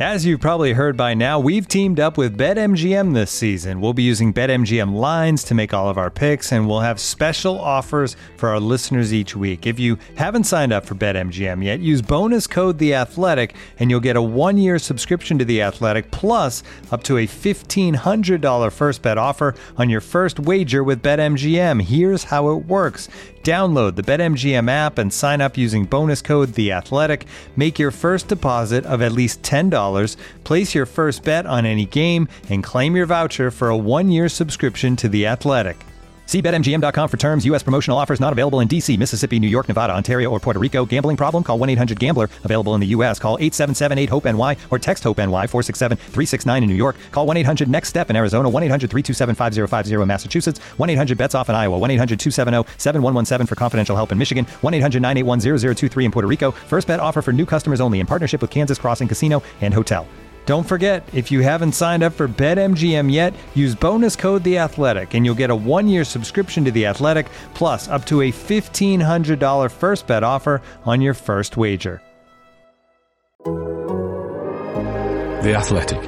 As you've probably heard by now, we've teamed up with BetMGM this season. We'll be using BetMGM lines to make all of our picks, and we'll have special offers for our listeners each week. If you haven't signed up for BetMGM yet, use bonus code The Athletic, and you'll get a 1-year subscription to The Athletic, plus up to a $1,500 first bet offer on your first wager with BetMGM. Here's how it works. Download the BetMGM app and sign up using bonus code The Athletic. Make your first deposit of at least $10. Place your first bet on any game and claim your voucher for a 1-year subscription to The Athletic. See BetMGM.com for terms. U.S. promotional offers not available in D.C., Mississippi, New York, Nevada, Ontario, or Puerto Rico. Gambling problem? Call 1-800-GAMBLER. Available in the U.S. Call 877-8-HOPE-NY or text HOPE-NY 467-369 in New York. Call 1-800-NEXT-STEP in Arizona. 1-800-327-5050 in Massachusetts. 1-800-BETS-OFF in Iowa. 1-800-270-7117 for confidential help in Michigan. 1-800-981-0023 in Puerto Rico. First bet offer for new customers only in partnership with Kansas Crossing Casino and Hotel. Don't forget, if you haven't signed up for BetMGM yet, use bonus code The Athletic, and you'll get a 1-year subscription to The Athletic, plus up to a $1,500 first bet offer on your first wager. The Athletic.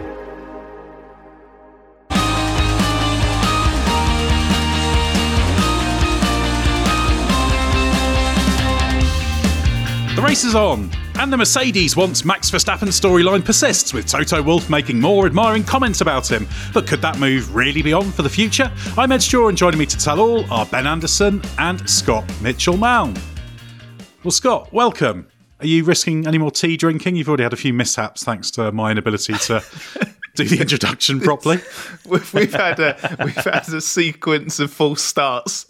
The race is on, and the Mercedes wants Max Verstappen storyline persists, with Toto Wolff making more admiring comments about him. But could that move really be on for the future? I'm Ed Straw, and joining me to tell all are Ben Anderson and Scott Mitchell-Malm. Well, Scott, welcome. Are you risking any more tea drinking? You've already had a few mishaps thanks to my inability to do the introduction properly. We've had a sequence of false starts.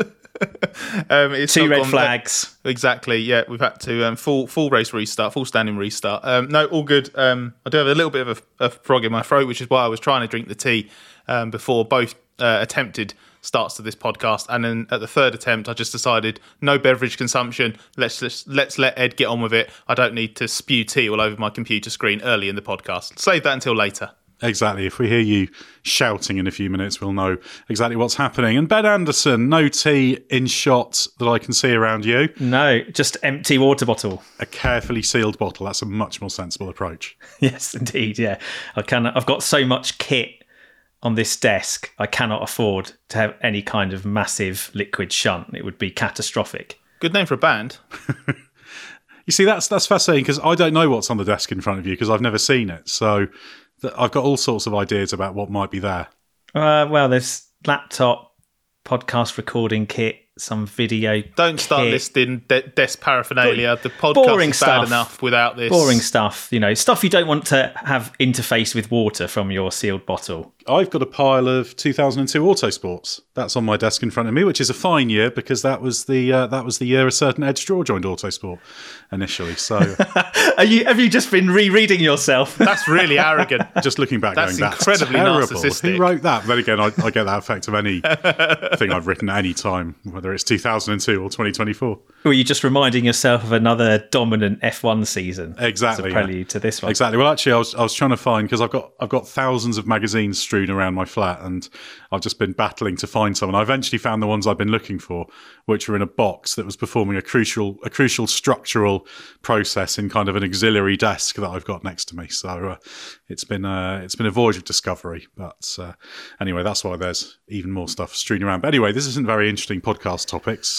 Two red flags. Exactly, yeah. We've had to full race restart, full standing restart. No, all good. I do have a little bit of a frog in my throat, which is why I was trying to drink the tea before both attempted starts to this podcast. And then at the third attempt, I just decided no beverage consumption. Let's let Ed get on with it. I don't need to spew tea all over my computer screen early in the podcast. Save that until later. Exactly. If we hear you shouting in a few minutes, we'll know exactly what's happening. And Ben Anderson, no tea in shot that I can see around you. No, just empty water bottle. A carefully sealed bottle. That's a much more sensible approach. Yes, indeed. Yeah, I've got so much kit on this desk. I cannot afford to have any kind of massive liquid shunt. It would be catastrophic. Good name for a band. You see, that's fascinating because I don't know what's on the desk in front of you because I've never seen it. So I've got all sorts of ideas about what might be there. Well, there's laptop, podcast recording kit, some video. Don't start listing desk paraphernalia. The podcast boring is stuff. bad enough without this. Boring stuff, stuff you don't want to have interface with water from your sealed bottle. I've got a pile of 2002 Autosports. That's on my desk in front of me, which is a fine year because that was the year a certain Ed Straw joined Autosport initially. So, have you just been rereading yourself? That's really arrogant. Just looking back, that's going, incredibly that's terrible. narcissistic. Who wrote that? But then again, I get that effect of any thing I've written at any time, whether it's 2002 or 2024. Were you just reminding yourself of another dominant F1 season? Exactly. As a prelude to this one. Exactly. Well, actually, I was trying to find because I've got thousands of magazines strewn around my flat, and I've just been battling to find some. And I eventually found the ones I've been looking for, which were in a box that was performing a crucial structural process in kind of an auxiliary desk that I've got next to me. So it's been a voyage of discovery. But anyway, that's why there's even more stuff strewn around. But anyway, this isn't very interesting podcast topics.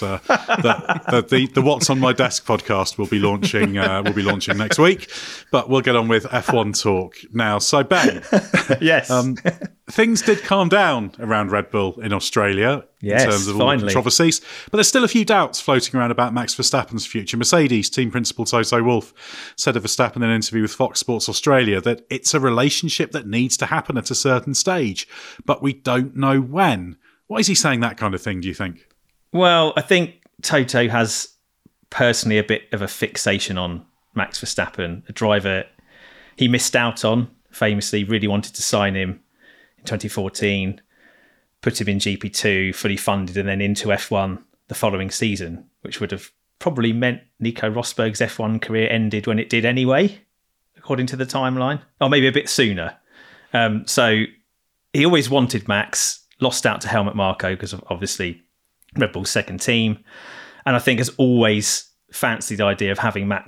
The What's on My Desk podcast will be launching next week. But we'll get on with F1 talk now. So Ben, yes. Things did calm down around Red Bull in Australia in terms of all the controversies, but there's still a few doubts floating around about Max Verstappen's future. Mercedes team principal Toto Wolff said of Verstappen in an interview with Fox Sports Australia that it's a relationship that needs to happen at a certain stage, but we don't know when. Why is he saying that kind of thing, do you think? Well, I think Toto has personally a bit of a fixation on Max Verstappen, a driver he missed out on, famously really wanted to sign him 2014, put him in GP2, fully funded, and then into F1 the following season, which would have probably meant Nico Rosberg's F1 career ended when it did anyway, according to the timeline, or maybe a bit sooner. So he always wanted Max, lost out to Helmut Marko because of obviously Red Bull's second team, and I think has always fancied the idea of having Max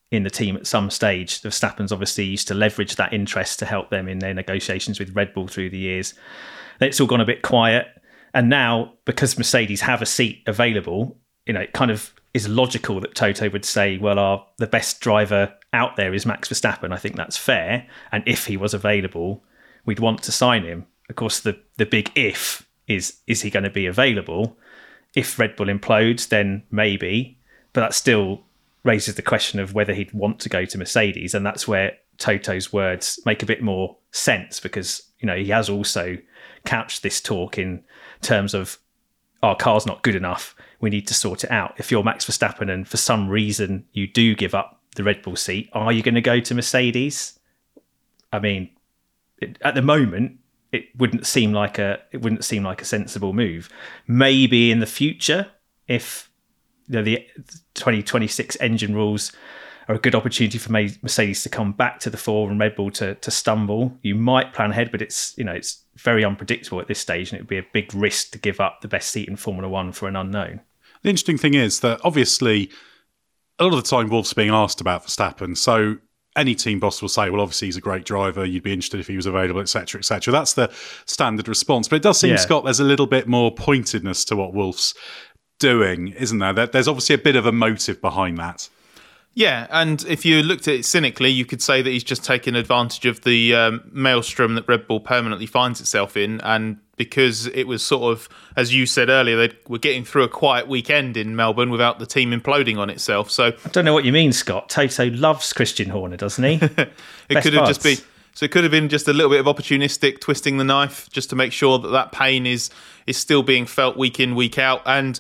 in the team at some stage. The Verstappen's obviously used to leverage that interest to help them in their negotiations with Red Bull through the years. It's all gone a bit quiet. And now, because Mercedes have a seat available, it kind of is logical that Toto would say, well, the best driver out there is Max Verstappen. I think that's fair. And if he was available, we'd want to sign him. Of course, the big if is he going to be available? If Red Bull implodes, then maybe. But that still raises the question of whether he'd want to go to Mercedes. And that's where Toto's words make a bit more sense, because, he has also couched this talk in terms of our car's not good enough. We need to sort it out. If you're Max Verstappen and for some reason you do give up the Red Bull seat, are you going to go to Mercedes? I mean, at the moment, it wouldn't seem like a sensible move. Maybe in the future, if the 2026 engine rules are a good opportunity for Mercedes to come back to the fore and Red Bull to stumble, you might plan ahead, but it's very unpredictable at this stage, and it would be a big risk to give up the best seat in Formula One for an unknown. The interesting thing is that obviously a lot of the time Wolff's being asked about Verstappen, so any team boss will say, well, obviously he's a great driver, you'd be interested if he was available, etc., etc. That's the standard response. But it does seem, Scott, there's a little bit more pointedness to what Wolff's doing, isn't there? There's obviously a bit of a motive behind that. Yeah, and if you looked at it cynically, you could say that he's just taken advantage of the maelstrom that Red Bull permanently finds itself in, and because it was sort of, as you said earlier, they were getting through a quiet weekend in Melbourne without the team imploding on itself. So I don't know what you mean, Scott. Toto loves Christian Horner, doesn't he? It could have just been. So it could have been just a little bit of opportunistic twisting the knife, just to make sure that pain is still being felt week in, week out, and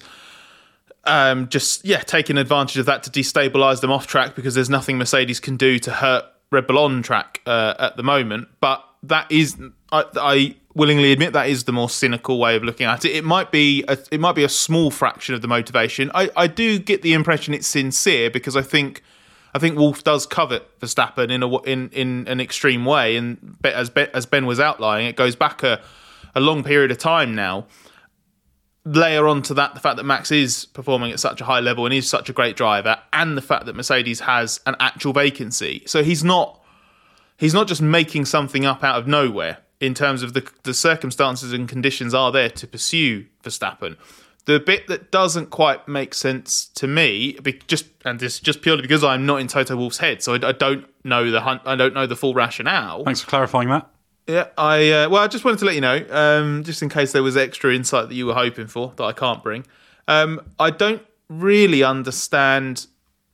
taking advantage of that to destabilise them off track, because there's nothing Mercedes can do to hurt Red Bull on track at the moment. But that is, I willingly admit, that is the more cynical way of looking at it. It might be a small fraction of the motivation. I do get the impression it's sincere, because I think Wolff does covet Verstappen in an extreme way, and as Ben was outlining, it goes back a long period of time now. Layer onto that the fact that Max is performing at such a high level and is such a great driver, and the fact that Mercedes has an actual vacancy. So he's not just making something up out of nowhere. In terms of the circumstances and conditions are there to pursue Verstappen. The bit that doesn't quite make sense to me, and this is just purely because I'm not in Toto Wolff's head, so I don't know the full rationale. Thanks for clarifying that. Yeah, I just wanted to let you know, just in case there was extra insight that you were hoping for that I can't bring. I don't really understand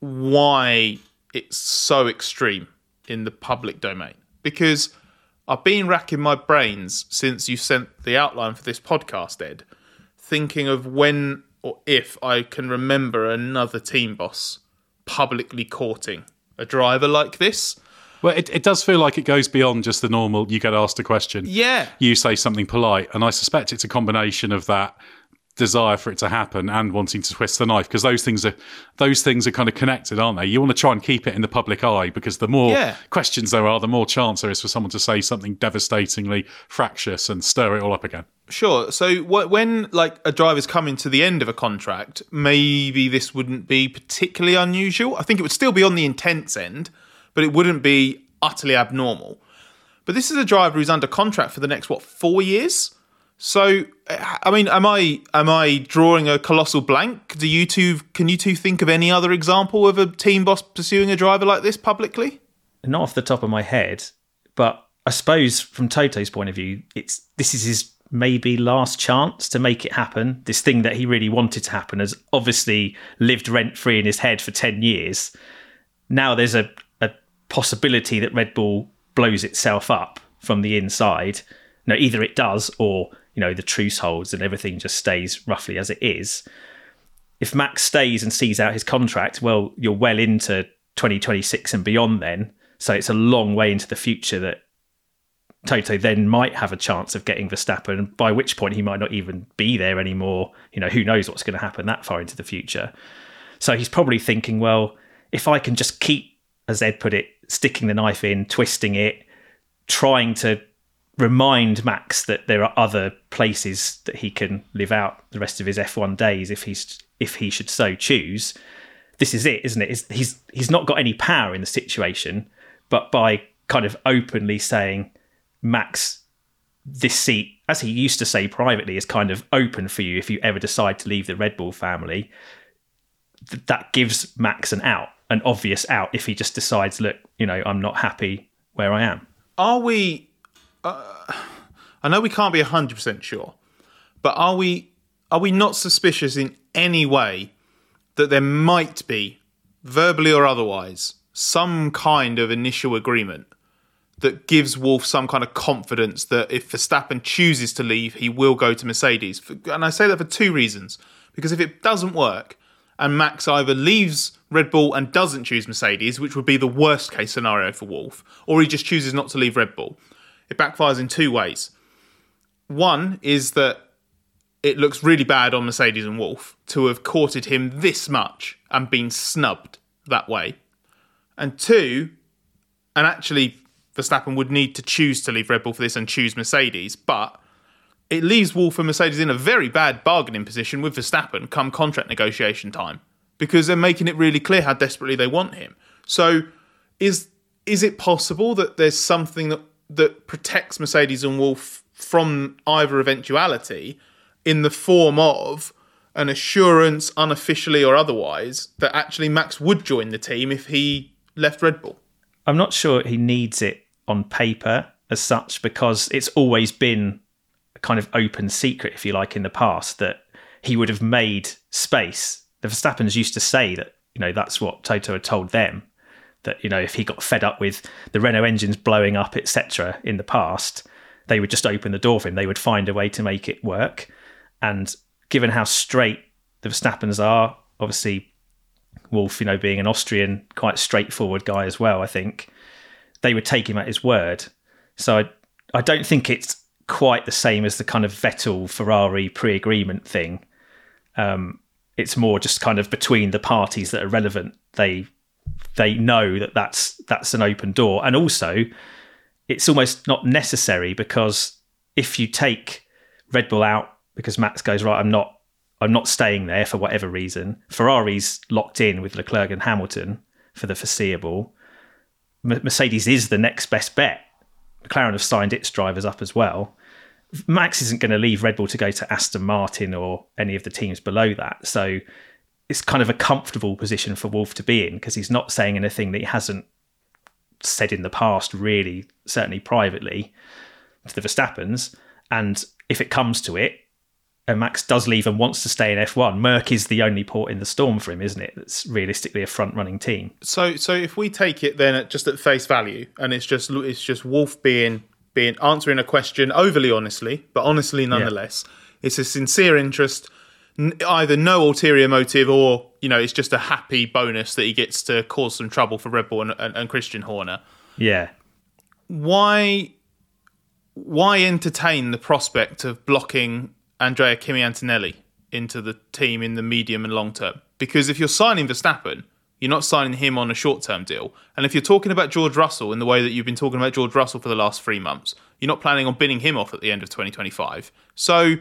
why it's so extreme in the public domain, because I've been racking my brains since you sent the outline for this podcast, Ed, thinking of when or if I can remember another team boss publicly courting a driver like this. Well, it does feel like it goes beyond just the normal, you get asked a question, you say something polite, and I suspect it's a combination of that desire for it to happen and wanting to twist the knife, because those things are kind of connected, aren't they? You want to try and keep it in the public eye, because the more questions there are, the more chance there is for someone to say something devastatingly fractious and stir it all up again. Sure. So when a driver's coming to the end of a contract, maybe this wouldn't be particularly unusual. I think it would still be on the intense end, but it wouldn't be utterly abnormal. But this is a driver who's under contract for the next 4 years. So, I mean, am I drawing a colossal blank? Can you two think of any other example of a team boss pursuing a driver like this publicly? Not off the top of my head, but I suppose from Toto's point of view, this is his maybe last chance to make it happen. This thing that he really wanted to happen has obviously lived rent-free in his head for 10 years. Now there's a possibility that Red Bull blows itself up from the inside. No, either it does, or the truce holds and everything just stays roughly as it is. If Max stays and sees out his contract, well, you're well into 2026 and beyond then. So it's a long way into the future that Toto then might have a chance of getting Verstappen, by which point he might not even be there anymore. Who knows what's going to happen that far into the future. So he's probably thinking, well, if I can just keep, as Ed put it, sticking the knife in, twisting it, trying to remind Max that there are other places that he can live out the rest of his F1 days if he should so choose, this is it, isn't it? He's not got any power in the situation, but by kind of openly saying, Max, this seat, as he used to say privately, is kind of open for you if you ever decide to leave the Red Bull family. That gives Max an obvious out if he just decides, look, I'm not happy where I am. Are we... I know we can't be 100% sure, but are we not suspicious in any way that there might be, verbally or otherwise, some kind of initial agreement that gives Wolff some kind of confidence that if Verstappen chooses to leave, he will go to Mercedes? And I say that for two reasons. Because if it doesn't work, and Max either leaves Red Bull and doesn't choose Mercedes, which would be the worst case scenario for Wolff, or he just chooses not to leave Red Bull, it backfires in two ways. One is that it looks really bad on Mercedes and Wolff to have courted him this much and been snubbed that way. And two, and actually Verstappen would need to choose to leave Red Bull for this and choose Mercedes, but it leaves Wolff and Mercedes in a very bad bargaining position with Verstappen come contract negotiation time, because they're making it really clear how desperately they want him. So is it possible that there's something that protects Mercedes and Wolff from either eventuality in the form of an assurance, unofficially or otherwise, that actually Max would join the team if he left Red Bull? I'm not sure he needs it on paper as such, because it's always been a kind of open secret, if you like, in the past, that he would have made space. The Verstappens used to say that, that's what Toto had told them, that, if he got fed up with the Renault engines blowing up, etc. in the past, they would just open the door for him. They would find a way to make it work. And given how straight the Verstappens are, obviously Wolff, being an Austrian, quite straightforward guy as well, I think they would take him at his word. So I don't think it's quite the same as the kind of Vettel-Ferrari pre-agreement thing. It's more just kind of between the parties that are relevant. They know that that's an open door. And also, it's almost not necessary, because if you take Red Bull out because Max goes, right, I'm not staying there for whatever reason, Ferrari's locked in with Leclerc and Hamilton for the foreseeable. Mercedes is the next best bet. McLaren have signed its drivers up as well. Max isn't going to leave Red Bull to go to Aston Martin or any of the teams below that. So it's kind of a comfortable position for Wolff to be in, because he's not saying anything that he hasn't said in the past, really, certainly privately, to the Verstappens. And if it comes to it, and Max does leave and wants to stay in F1, Merck is the only port in the storm for him, isn't it? That's realistically a front-running team. So if we take it then just at face value, and it's just Wolff being answering a question overly honestly, but honestly nonetheless, it's a sincere interest, either no ulterior motive, or it's just a happy bonus that he gets to cause some trouble for Red Bull and Christian Horner. Yeah. Why entertain the prospect of blocking Andrea Kimi Antonelli into the team in the medium and long term? Because if you're signing Verstappen, you're not signing him on a short-term deal. And if you're talking about George Russell in the way that you've been talking about George Russell for the last 3 months, you're not planning on binning him off at the end of 2025. So,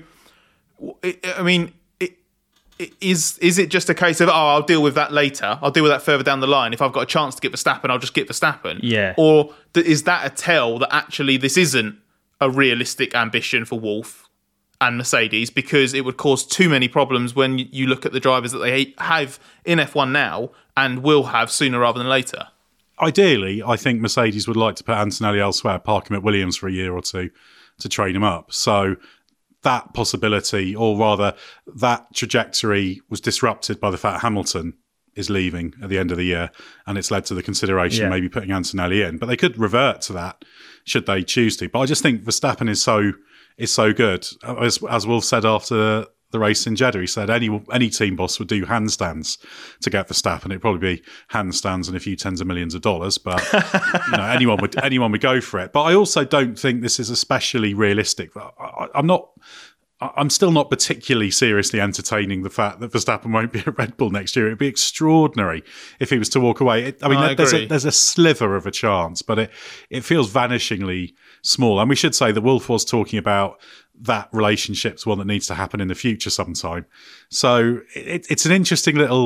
is it just a case of, I'll deal with that later, I'll deal with that further down the line, if I've got a chance to get Verstappen, I'll just get Verstappen? Yeah. Or is that a tell that actually this isn't a realistic ambition for Wolff and Mercedes, because it would cause too many problems when you look at the drivers that they have in F1 now and will have sooner rather than later? Ideally, I think Mercedes would like to put Antonelli elsewhere, park him at Williams for a year or two to train him up. So that possibility, or rather that trajectory, was disrupted by the fact Hamilton is leaving at the end of the year, and it's led to the consideration maybe putting Antonelli in. But they could revert to that should they choose to. But I just think Verstappen is so good. As Wolff said after the race in Jeddah, he said any team boss would do handstands to get Verstappen. It'd probably be handstands and a few tens of millions of dollars, but anyone would go for it. But I also don't think this is especially realistic. I'm still not particularly seriously entertaining the fact that Verstappen won't be at Red Bull next year. It'd be extraordinary if he was to walk away. There's a sliver of a chance, but it feels vanishingly small. And we should say that Wolff was talking about that relationship's one that needs to happen in the future sometime. So it's an interesting little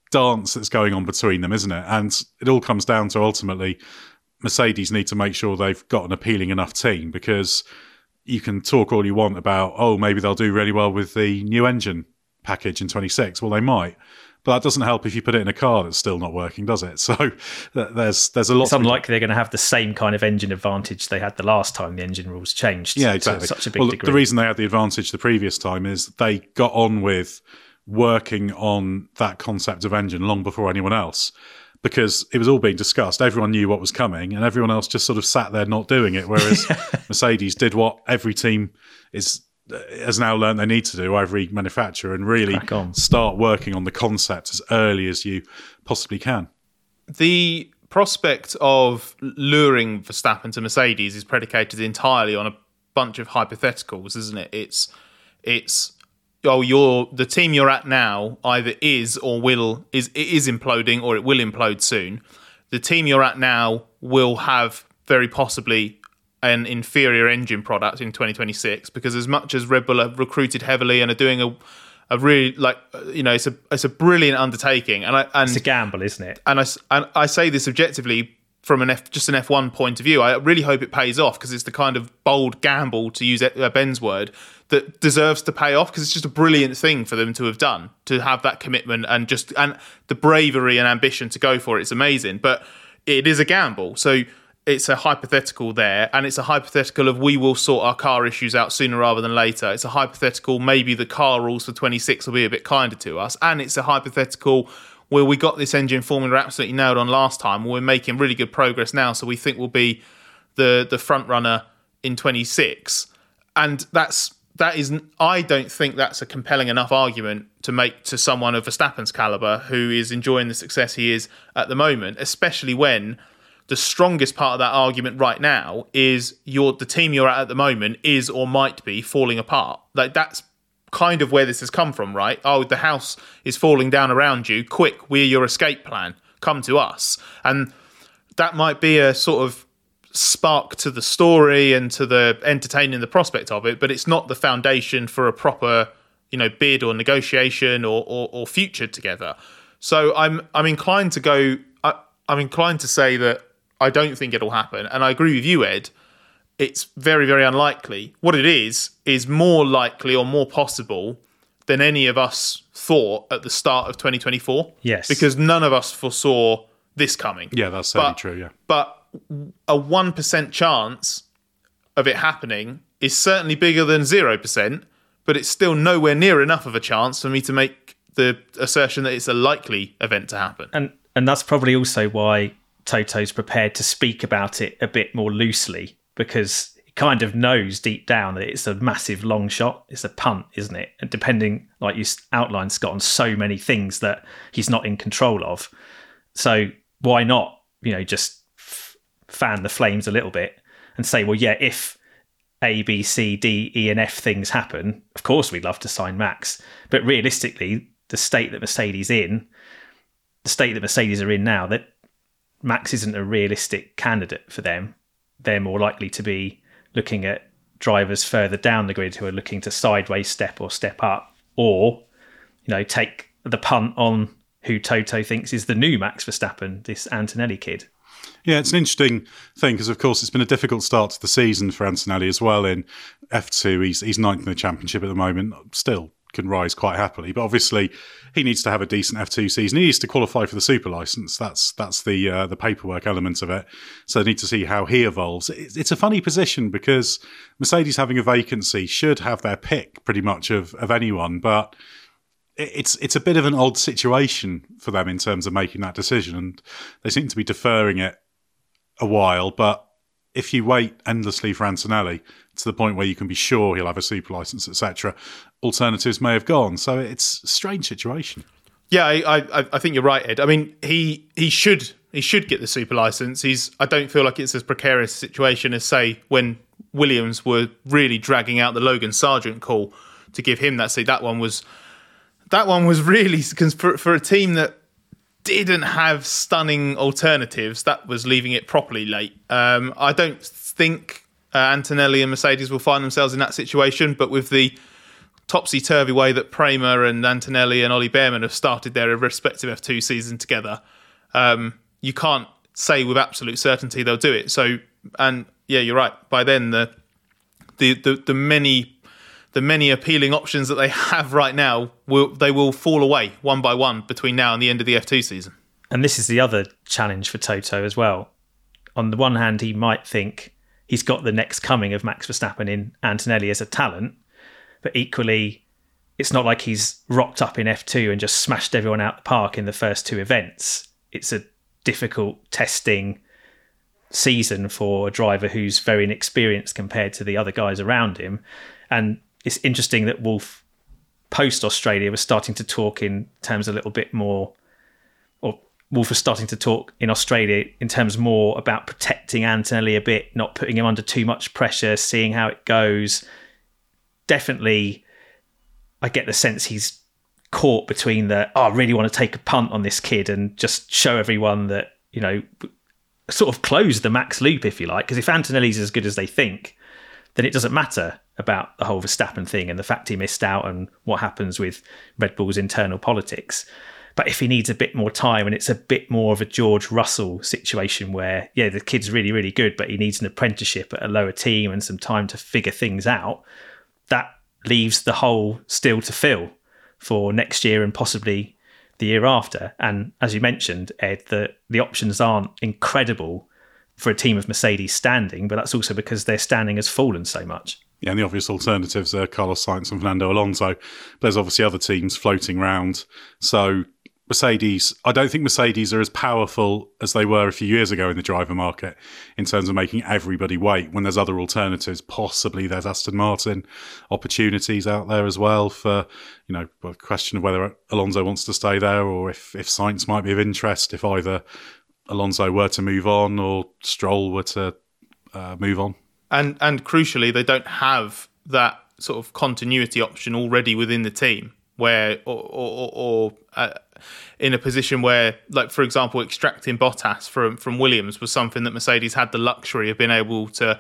dance that's going on between them, isn't it? And it all comes down to ultimately Mercedes need to make sure they've got an appealing enough team, because you can talk all you want about, oh, maybe they'll do really well with the new engine package in 26. Well, they might. But that doesn't help if you put it in a car that's still not working, does it? So there's a lot. It's unlikely they're going to have the same kind of engine advantage they had the last time the engine rules changed. Yeah, exactly. To such a big degree. The reason they had the advantage the previous time is they got on with working on that concept of engine long before anyone else, because it was all being discussed. Everyone knew what was coming, and everyone else just sort of sat there not doing it. Whereas Mercedes did what every team has now learned they need to do, every manufacturer, and really start working on the concept as early as you possibly can. The prospect of luring Verstappen to Mercedes is predicated entirely on a bunch of hypotheticals, isn't it? It's the team you're at now either is imploding, or it will implode soon. The team you're at now will have very possibly an inferior engine product in 2026, because as much as Red Bull have recruited heavily and are doing a really, it's a brilliant undertaking, and it's a gamble, isn't it? And I say this objectively from just an F1 point of view. I really hope it pays off, because it's the kind of bold gamble, to use Ben's word, that deserves to pay off, because it's just a brilliant thing for them to have done, to have that commitment and the bravery and ambition to go for it. It's amazing, but it is a gamble. So it's a hypothetical there, and it's a hypothetical of we will sort our car issues out sooner rather than later. It's a hypothetical maybe the car rules for 26 will be a bit kinder to us, and it's a hypothetical where we got this engine formula absolutely nailed on last time. We're making really good progress now, so we think we'll be the front runner in 26, and I don't think that's a compelling enough argument to make to someone of Verstappen's caliber who is enjoying the success he is at the moment, especially when the strongest part of that argument right now is the team you're at the moment is or might be falling apart. Like, that's kind of where this has come from, right? Oh, the house is falling down around you. Quick, we're your escape plan. Come to us. And that might be a sort of spark to the story and to the entertaining the prospect of it, but it's not the foundation for a proper, bid or negotiation or future together. So I'm inclined to go. I'm inclined to say that I don't think it'll happen, and I agree with you, Ed. It's very, very unlikely. What it is more likely or more possible than any of us thought at the start of 2024. Yes, because none of us foresaw this coming. Yeah, that's certainly true. Yeah, but a 1% chance of it happening is certainly bigger than 0%, but it's still nowhere near enough of a chance for me to make the assertion that it's a likely event to happen. And that's probably also why Toto's prepared to speak about it a bit more loosely, because he kind of knows deep down that it's a massive long shot. It's a punt, isn't it? And depending, like you outlined, Scott, on so many things that he's not in control of. So why not, just fan the flames a little bit and say, well, yeah, if A, B, C, D, E and F things happen, of course we'd love to sign Max. But realistically, the state that Mercedes are in now, that Max isn't a realistic candidate for them. They're more likely to be looking at drivers further down the grid who are looking to sideways step or step up, or, take the punt on who Toto thinks is the new Max Verstappen, this Antonelli kid. Yeah, it's an interesting thing, because, of course, it's been a difficult start to the season for Antonelli as well. In F2, he's ninth in the championship at the moment, still can rise quite happily. But obviously, he needs to have a decent F2 season. He needs to qualify for the super license. That's the paperwork element of it. So they need to see how he evolves. It's a funny position, because Mercedes having a vacancy should have their pick pretty much of anyone, but it's a bit of an odd situation for them in terms of making that decision, and they seem to be deferring it a while. But if you wait endlessly for Antonelli to the point where you can be sure he'll have a super license, etc., alternatives may have gone. So it's a strange situation. Yeah, I think you're right, Ed. I mean, he should get the super license. I don't feel like it's as precarious a situation as, say, when Williams were really dragging out the Logan Sargent call to give him that seat. That one was really, for a team that didn't have stunning alternatives, that was leaving it properly late. I don't think Antonelli and Mercedes will find themselves in that situation, but with the topsy-turvy way that Prema and Antonelli and Ollie Bearman have started their respective F2 season together, you can't say with absolute certainty they'll do it. So, and yeah, you're right. By then, the many appealing options that they have right now will fall away one by one between now and the end of the F2 season. And this is the other challenge for Toto as well. On the one hand, he might think he's got the next coming of Max Verstappen in Antonelli as a talent, but equally, it's not like he's rocked up in F2 and just smashed everyone out the park in the first 2 events. It's a difficult testing season for a driver who's very inexperienced compared to the other guys around him. And it's interesting that Wolff, post-Australia, was starting to talk in terms a little bit more, or Wolff was starting to talk in Australia in terms more about protecting Antonelli a bit, not putting him under too much pressure, seeing how it goes. Definitely, I get the sense he's caught between I really want to take a punt on this kid and just show everyone that, sort of close the Max loop, if you like. Because if Antonelli's as good as they think, then it doesn't matter about the whole Verstappen thing and the fact he missed out and what happens with Red Bull's internal politics. But if he needs a bit more time and it's a bit more of a George Russell situation where, yeah, the kid's really, really good, but he needs an apprenticeship at a lower team and some time to figure things out, that leaves the hole still to fill for next year and possibly the year after. And as you mentioned, Ed, the options aren't incredible for a team of Mercedes standing, but that's also because their standing has fallen so much. Yeah, and the obvious alternatives are Carlos Sainz and Fernando Alonso. There's obviously other teams floating around. So Mercedes, I don't think Mercedes are as powerful as they were a few years ago in the driver market in terms of making everybody wait when there's other alternatives. Possibly there's Aston Martin opportunities out there as well for, a question of whether Alonso wants to stay there or if Sainz might be of interest, if either Alonso were to move on or Stroll were to move on. And crucially, they don't have that sort of continuity option already within the team where, or in a position where, like, for example, extracting Bottas from Williams was something that Mercedes had the luxury of being able to,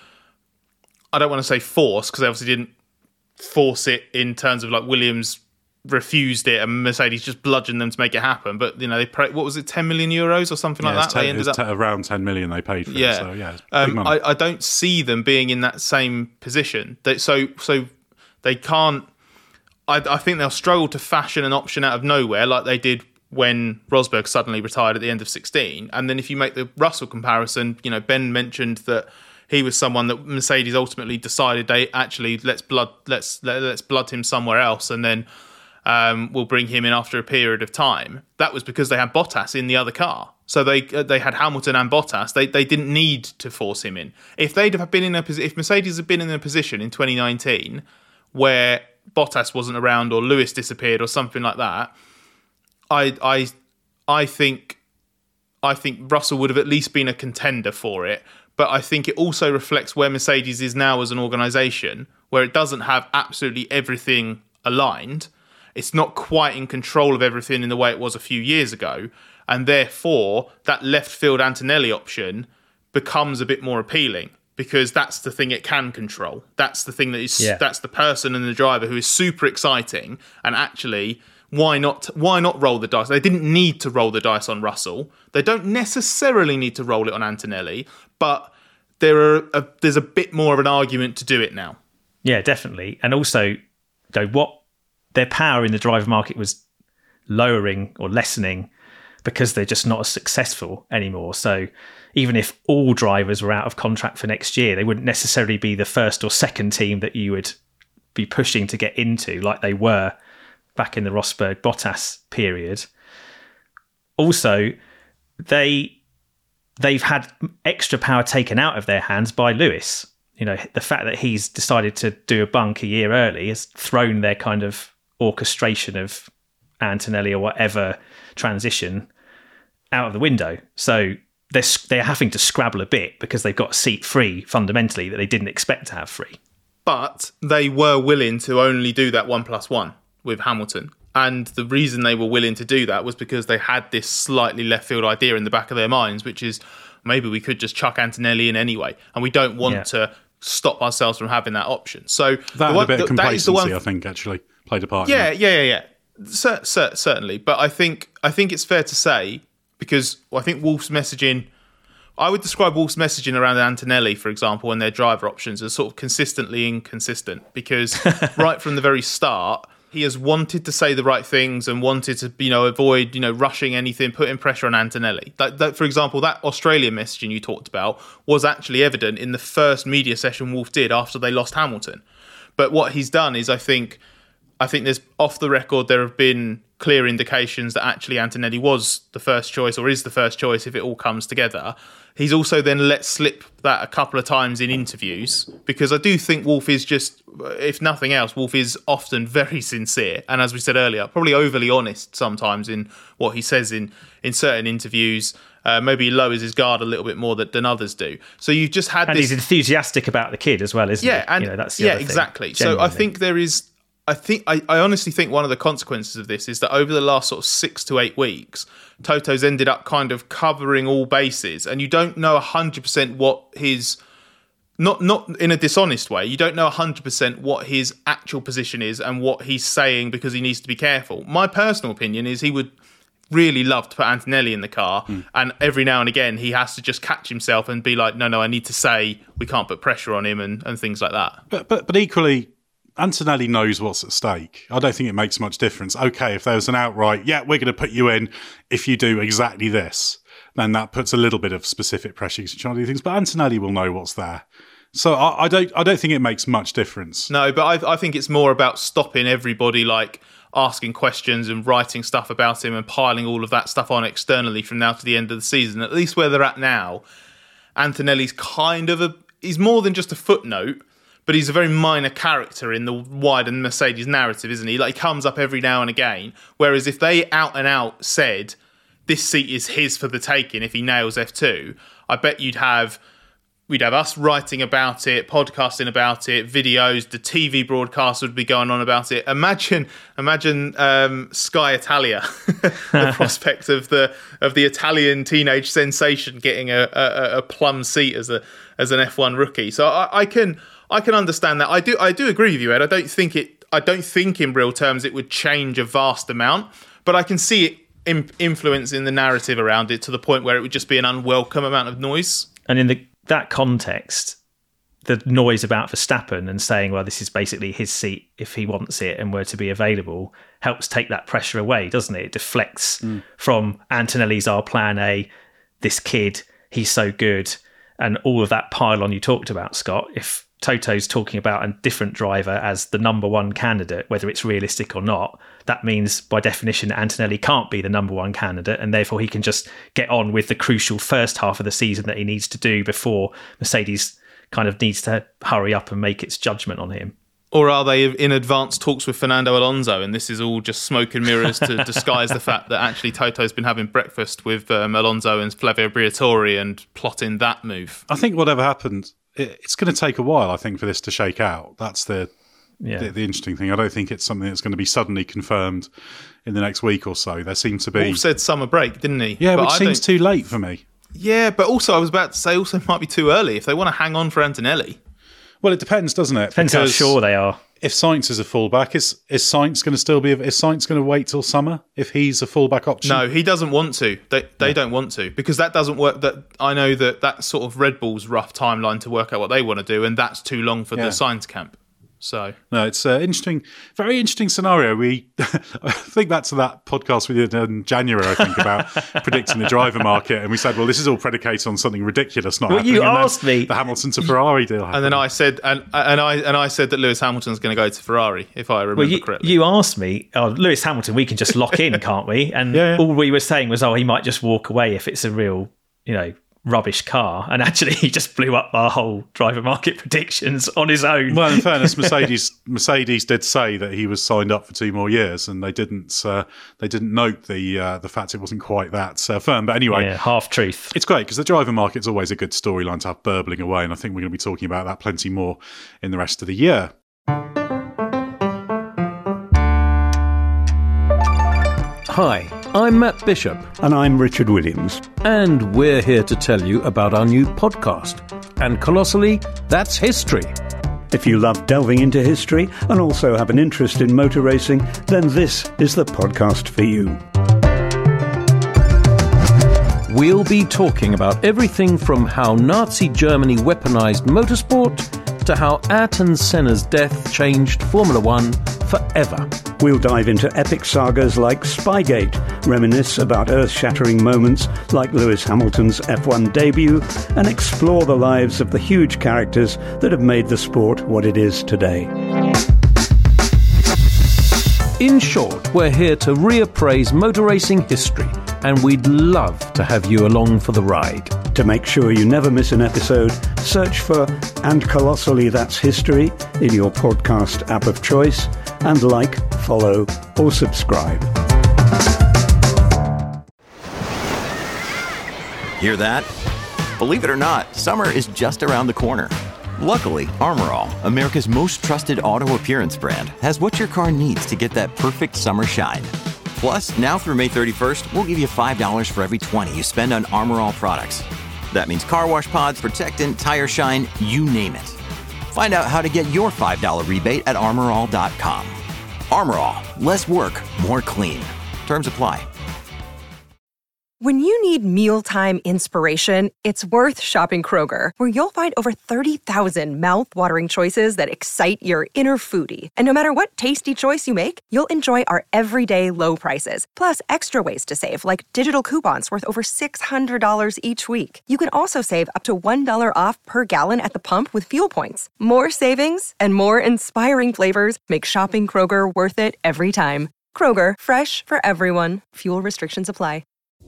I don't want to say force, because they obviously didn't force it in terms of like Williams refused it and Mercedes just bludgeoned them to make it happen. But, what was it, 10 million euros or something like that? They ended up around 10 million they paid for it. So, it's big money. I don't see them being in that same position. So they can't. I think they'll struggle to fashion an option out of nowhere like they did when Rosberg suddenly retired at the end of 16. And then if you make the Russell comparison, Ben mentioned that he was someone that Mercedes ultimately decided they actually let's blood him somewhere else, and then we'll bring him in after a period of time. That was because they had Bottas in the other car. So they had Hamilton and Bottas. They didn't need to force him in. If Mercedes had been in a position in 2019 where Bottas wasn't around or Lewis disappeared or something like that, I think Russell would have at least been a contender for it. But I think it also reflects where Mercedes is now as an organisation, where it doesn't have absolutely everything aligned. It's not quite in control of everything in the way it was a few years ago. And therefore, that left field Antonelli option becomes a bit more appealing because that's the thing it can control. That's the thing that's the person and the driver who is super exciting. And actually, why not roll the dice? They didn't need to roll the dice on Russell. They don't necessarily need to roll it on Antonelli, but there's a bit more of an argument to do it now. Yeah, definitely. And also, what their power in the driver market was lowering or lessening because they're just not as successful anymore. So even if all drivers were out of contract for next year, they wouldn't necessarily be the first or second team that you would be pushing to get into like they were back in the Rosberg-Bottas period. Also, they've had extra power taken out of their hands by Lewis. The fact that he's decided to do a bunk a year early has thrown their kind of orchestration of Antonelli or whatever transition out of the window. So they're having to scrabble a bit because they've got a seat free fundamentally that they didn't expect to have free. But they were willing to only do that 1+1 with Hamilton. And the reason they were willing to do that was because they had this slightly left field idea in the back of their minds, which is maybe we could just chuck Antonelli in anyway. And we don't want to stop ourselves from having that option. So that and a bit of complacency, I think, actually played a part. Yeah. Certainly, but I think it's fair to say, because I think Wolf's messaging, I would describe Wolf's messaging around Antonelli, for example, and their driver options as sort of consistently inconsistent, because right from the very start, he has wanted to say the right things and wanted to, avoid, rushing anything, putting pressure on Antonelli. That, for example, that Australia messaging you talked about was actually evident in the first media session Wolf did after they lost Hamilton. But what he's done is, I think there's, off the record, there have been clear indications that actually Antonelli was the first choice, or is the first choice if it all comes together. He's also then let slip that a couple of times in interviews, because I do think Wolf is just, if nothing else, Wolf is often very sincere. And as we said earlier, probably overly honest sometimes in what he says in certain interviews. Maybe he lowers his guard a little bit more than others do. So you've just had and this... he's enthusiastic about the kid as well, isn't he? And, that's the other thing, exactly. genuinely. So I think there is... I honestly think one of the consequences of this is that over the last sort of 6 to 8 weeks, Toto's ended up kind of covering all bases, and you don't know 100% what his, not in a dishonest way, you don't know 100% what his actual position is and what he's saying because he needs to be careful. My personal opinion is he would really love to put Antonelli in the car, and every now and again he has to just catch himself and be like, no, I need to say we can't put pressure on him and things like that. But equally, Antonelli knows what's at stake. I don't think it makes much difference. Okay, if there's an outright, we're going to put you in if you do exactly this, then that puts a little bit of specific pressure to try to do things. But Antonelli will know what's there. So I don't think it makes much difference. No, but I think it's more about stopping everybody like asking questions and writing stuff about him and piling all of that stuff on externally from now to the end of the season. At least where they're at now, Antonelli's he's more than just a footnote, but he's a very minor character in the wider Mercedes narrative, isn't he? Like, he comes up every now and again. Whereas if they out and out said, this seat is his for the taking if he nails F2, I bet we'd have us writing about it, podcasting about it, videos, the TV broadcast would be going on about it. Imagine Sky Italia, the prospect of the Italian teenage sensation getting a plum seat as an F1 rookie. So I can understand that. I do agree with you, Ed. I don't think in real terms it would change a vast amount, but I can see it influencing the narrative around it to the point where it would just be an unwelcome amount of noise. And in that context, the noise about Verstappen and saying, well, this is basically his seat if he wants it and were to be available, helps take that pressure away, doesn't it? It deflects from Antonelli's our plan A, this kid, he's so good, and all of that pile-on you talked about, Scott. If Toto's talking about a different driver as the number one candidate, whether it's realistic or not, that means by definition Antonelli can't be the number one candidate, and therefore he can just get on with the crucial first half of the season that he needs to do before Mercedes kind of needs to hurry up and make its judgment on him. Or are they in advanced talks with Fernando Alonso, and this is all just smoke and mirrors to disguise the fact that actually Toto's been having breakfast with Alonso and Flavio Briatore and plotting that move? I think whatever happened, it's going to take a while, I think, for this to shake out. That's the interesting thing. I don't think it's something that's going to be suddenly confirmed in the next week or so. There seems to be... Wolf said summer break, didn't he? Yeah, but which seems too late for me. Yeah, but also I was about to say also might be too early if they want to hang on for Antonelli. Well, it depends, doesn't it? Depends how sure they are. If Sainz is a fullback, is Sainz going to still be? Is Sainz going to wait till summer if he's a fullback option? No, he doesn't want to. They don't want to, because that doesn't work. That I know that's sort of Red Bull's rough timeline to work out what they want to do, and that's too long for the Sainz camp. So no, it's an interesting, very interesting scenario. We I think back to that podcast we did in January, I think, about predicting the driver market, and we said, well, this is all predicated on something ridiculous not happening. You asked me the Hamilton to Ferrari deal happened. And then I said, and I said that Lewis Hamilton's going to go to Ferrari, if I remember correctly. You asked me, Lewis Hamilton, we can just lock in, can't we? And all we were saying was, he might just walk away if it's a real, rubbish car, and actually he just blew up our whole driver market predictions on his own. Well, in fairness, Mercedes did say that he was signed up for 2 more years, and they didn't note the fact it wasn't quite that firm. But anyway, half truth. It's great because the driver market's always a good storyline to have burbling away, and I think we're going to be talking about that plenty more in the rest of the year. Hi, I'm Matt Bishop. And I'm Richard Williams. And we're here to tell you about our new podcast, and colossally, that's history. If you love delving into history and also have an interest in motor racing, then this is the podcast for you. We'll be talking about everything from how Nazi Germany weaponized motorsport to how Ayrton Senna's death changed Formula One forever. We'll dive into epic sagas like Spygate, reminisce about earth-shattering moments like Lewis Hamilton's F1 debut, and explore the lives of the huge characters that have made the sport what it is today. In short, we're here to reappraise motor racing history, and we'd love to have you along for the ride. To make sure you never miss an episode, search for And Colossally That's History in your podcast app of choice, and like, follow, or subscribe. Hear that? Believe it or not, summer is just around the corner. Luckily, Armor All, America's most trusted auto appearance brand, has what your car needs to get that perfect summer shine. Plus, now through May 31st, we'll give you $5 for every $20 you spend on Armor All products. That means car wash pods, protectant, tire shine, you name it. Find out how to get your $5 rebate at armorall.com. Armor All, less work, more clean. Terms apply. When you need mealtime inspiration, it's worth shopping Kroger, where you'll find over 30,000 mouth-watering choices that excite your inner foodie. And no matter what tasty choice you make, you'll enjoy our everyday low prices, plus extra ways to save, like digital coupons worth over $600 each week. You can also save up to $1 off per gallon at the pump with fuel points. More savings and more inspiring flavors make shopping Kroger worth it every time. Kroger, fresh for everyone. Fuel restrictions apply.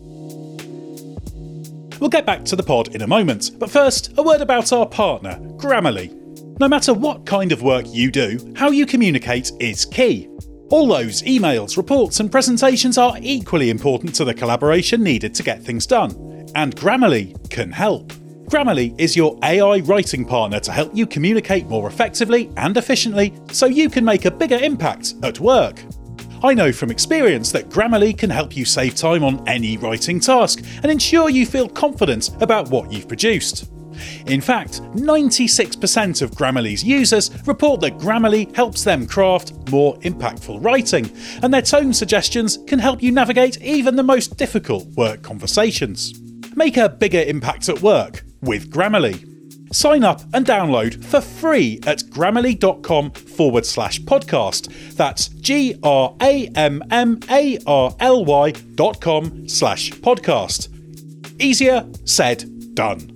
We'll get back to the pod in a moment, but first, a word about our partner, Grammarly. No matter what kind of work you do, how you communicate is key. All those emails, reports and presentations are equally important to the collaboration needed to get things done, and Grammarly can help. Grammarly is your AI writing partner to help you communicate more effectively and efficiently so you can make a bigger impact at work. I know from experience that Grammarly can help you save time on any writing task and ensure you feel confident about what you've produced. In fact, 96% of Grammarly's users report that Grammarly helps them craft more impactful writing, and their tone suggestions can help you navigate even the most difficult work conversations. Make a bigger impact at work with Grammarly. Sign up and download for free at grammarly.com/podcast. That's grammarly.com/podcast. Easier said, done.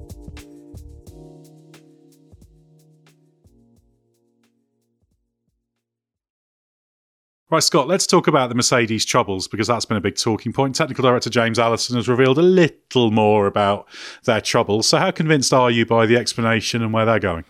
Right, Scott, let's talk about the Mercedes troubles, because that's been a big talking point. Technical Director James Allison has revealed a little more about their troubles. So how convinced are you by the explanation and where they're going?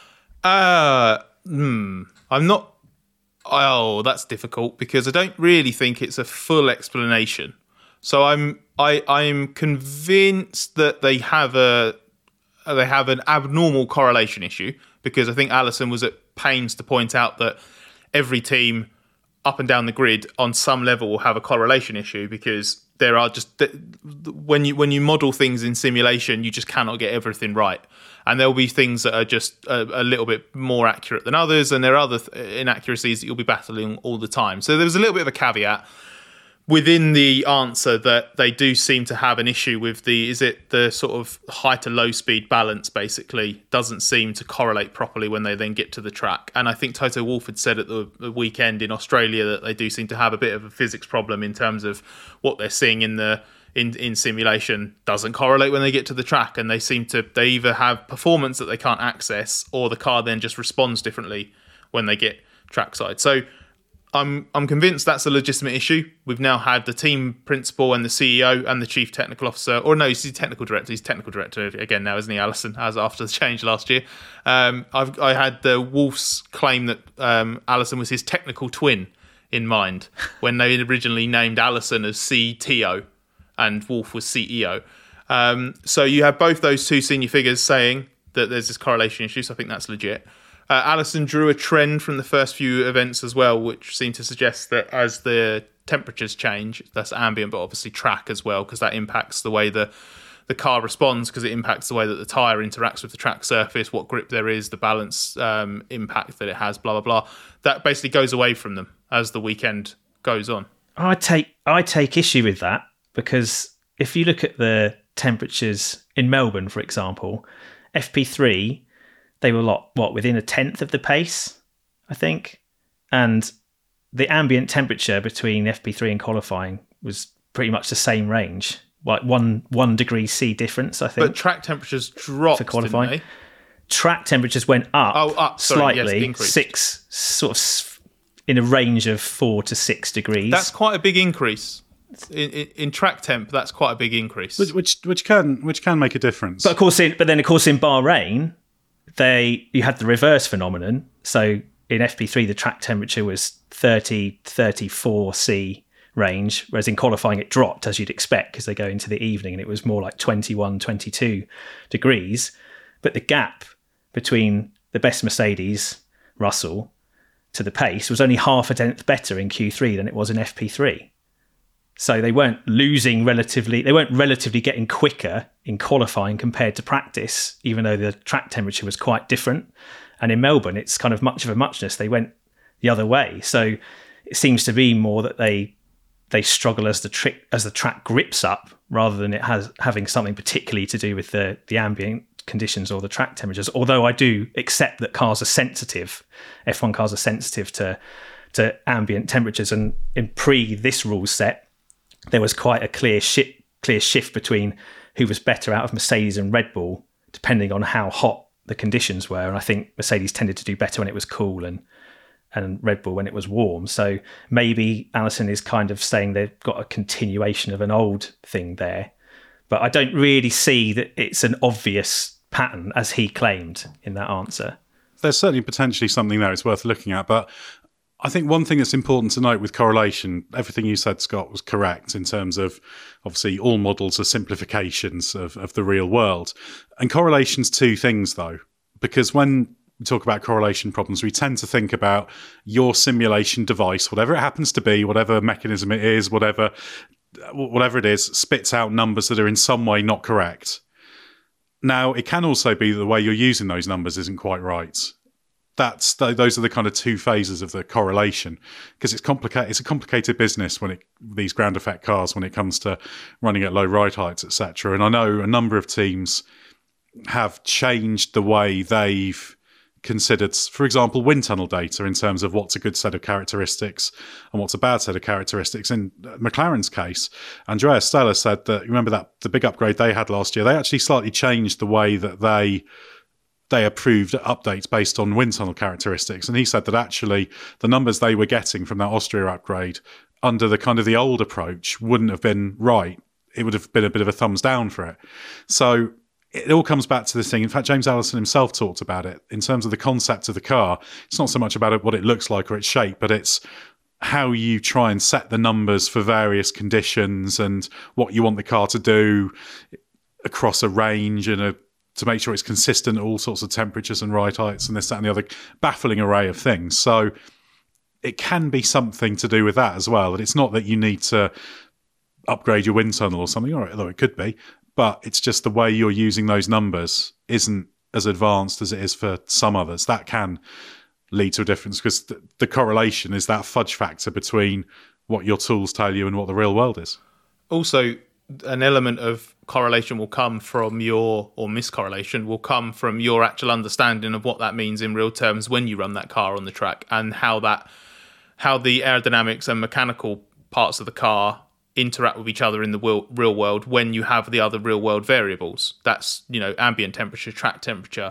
I'm not... Oh, that's difficult, because I don't really think it's a full explanation. So I'm convinced that they have an abnormal correlation issue, because I think Allison was at pains to point out that every team up and down the grid on some level will have a correlation issue, because there are just, when you model things in simulation, you just cannot get everything right, and there'll be things that are just a little bit more accurate than others, and there are other inaccuracies that you'll be battling all the time. So there was a little bit of a caveat within the answer that they do seem to have an issue with the sort of high to low speed balance basically doesn't seem to correlate properly when they then get to the track. And I think Toto Wolff had said at the weekend in Australia that they do seem to have a bit of a physics problem in terms of what they're seeing in simulation doesn't correlate when they get to the track, and they either have performance that they can't access, or the car then just responds differently when they get trackside. So I'm convinced that's a legitimate issue. We've now had the team principal and the CEO and the chief technical officer, or no, he's the technical director. He's technical director again now, isn't he, Allison, as after the change last year. I had the Wolff's claim that Allison was his technical twin in mind when they originally named Allison as CTO and Wolff was CEO. So you have both those two senior figures saying that there's this correlation issue, so I think that's legit. Allison drew a trend from the first few events as well, which seemed to suggest that as the temperatures change, that's ambient, but obviously track as well, because that impacts the way the the car responds because it impacts the way that the tyre interacts with the track surface, what grip there is, the balance impact that it has, blah, blah, blah. That basically goes away from them as the weekend goes on. I take issue with that, because if you look at the temperatures in Melbourne, for example, FP3, they were within a tenth of the pace, I think. And the ambient temperature between FP3 and qualifying was pretty much the same range, like 1 degree C difference, I think. But track temperatures dropped, for qualifying. didn't they? Track temperatures went up, slightly, yes, 6, sort of in a range of 4 to 6 degrees. That's quite a big increase. In track temp, that's quite a big increase. Which can make a difference. But of course, in Bahrain, you had the reverse phenomenon. So in FP3, the track temperature was 34 C range, whereas in qualifying it dropped, as you'd expect, because they go into the evening, and it was more like 21, 22 degrees. But the gap between the best Mercedes, Russell, to the pace was only half a tenth better in Q3 than it was in FP3. So they weren't relatively getting quicker in qualifying compared to practice, even though the track temperature was quite different. And in Melbourne, it's kind of much of a muchness. They went the other way. So it seems to be more that they struggle as the track grips up, rather than it having something particularly to do with the ambient conditions or the track temperatures. Although I do accept that cars are sensitive. F1 cars are sensitive to ambient temperatures. And in this rule set, there was quite a clear shift between who was better out of Mercedes and Red Bull, depending on how hot the conditions were. And I think Mercedes tended to do better when it was cool, and Red Bull when it was warm. So maybe Allison is kind of saying they've got a continuation of an old thing there. But I don't really see that it's an obvious pattern, as he claimed in that answer. There's certainly potentially something there it's worth looking at, but I think one thing that's important to note with correlation, everything you said, Scott, was correct in terms of, obviously, all models are simplifications of the real world. And correlation's two things, though, because when we talk about correlation problems, we tend to think about your simulation device, whatever it happens to be, whatever mechanism it is, whatever it is, spits out numbers that are in some way not correct. Now, it can also be that the way you're using those numbers isn't quite right. Those are the kind of two phases of the correlation, because it's complicated. It's a complicated business these ground effect cars, when it comes to running at low ride heights, etc. And I know a number of teams have changed the way they've considered, for example, wind tunnel data in terms of what's a good set of characteristics and what's a bad set of characteristics. In McLaren's case, Andrea Stella said that, remember that the big upgrade they had last year, they actually slightly changed the way that they approved updates based on wind tunnel characteristics. And he said that actually the numbers they were getting from that Austria upgrade under the kind of the old approach wouldn't have been right. It would have been a bit of a thumbs down for it. So it all comes back to this thing. In fact, James Allison himself talked about it in terms of the concept of the car. It's not so much about what it looks like or its shape, but it's how you try and set the numbers for various conditions and what you want the car to do across a range and to make sure it's consistent at all sorts of temperatures and ride heights and this, that, and the other baffling array of things. So it can be something to do with that as well. That it's not that you need to upgrade your wind tunnel or something, although it could be, but it's just the way you're using those numbers isn't as advanced as it is for some others. That can lead to a difference, because the correlation is that fudge factor between what your tools tell you and what the real world is. Also, an element of correlation will come from or miscorrelation will come from your actual understanding of what that means in real terms when you run that car on the track, and how the aerodynamics and mechanical parts of the car interact with each other in the real world when you have the other real world variables. That's, ambient temperature, track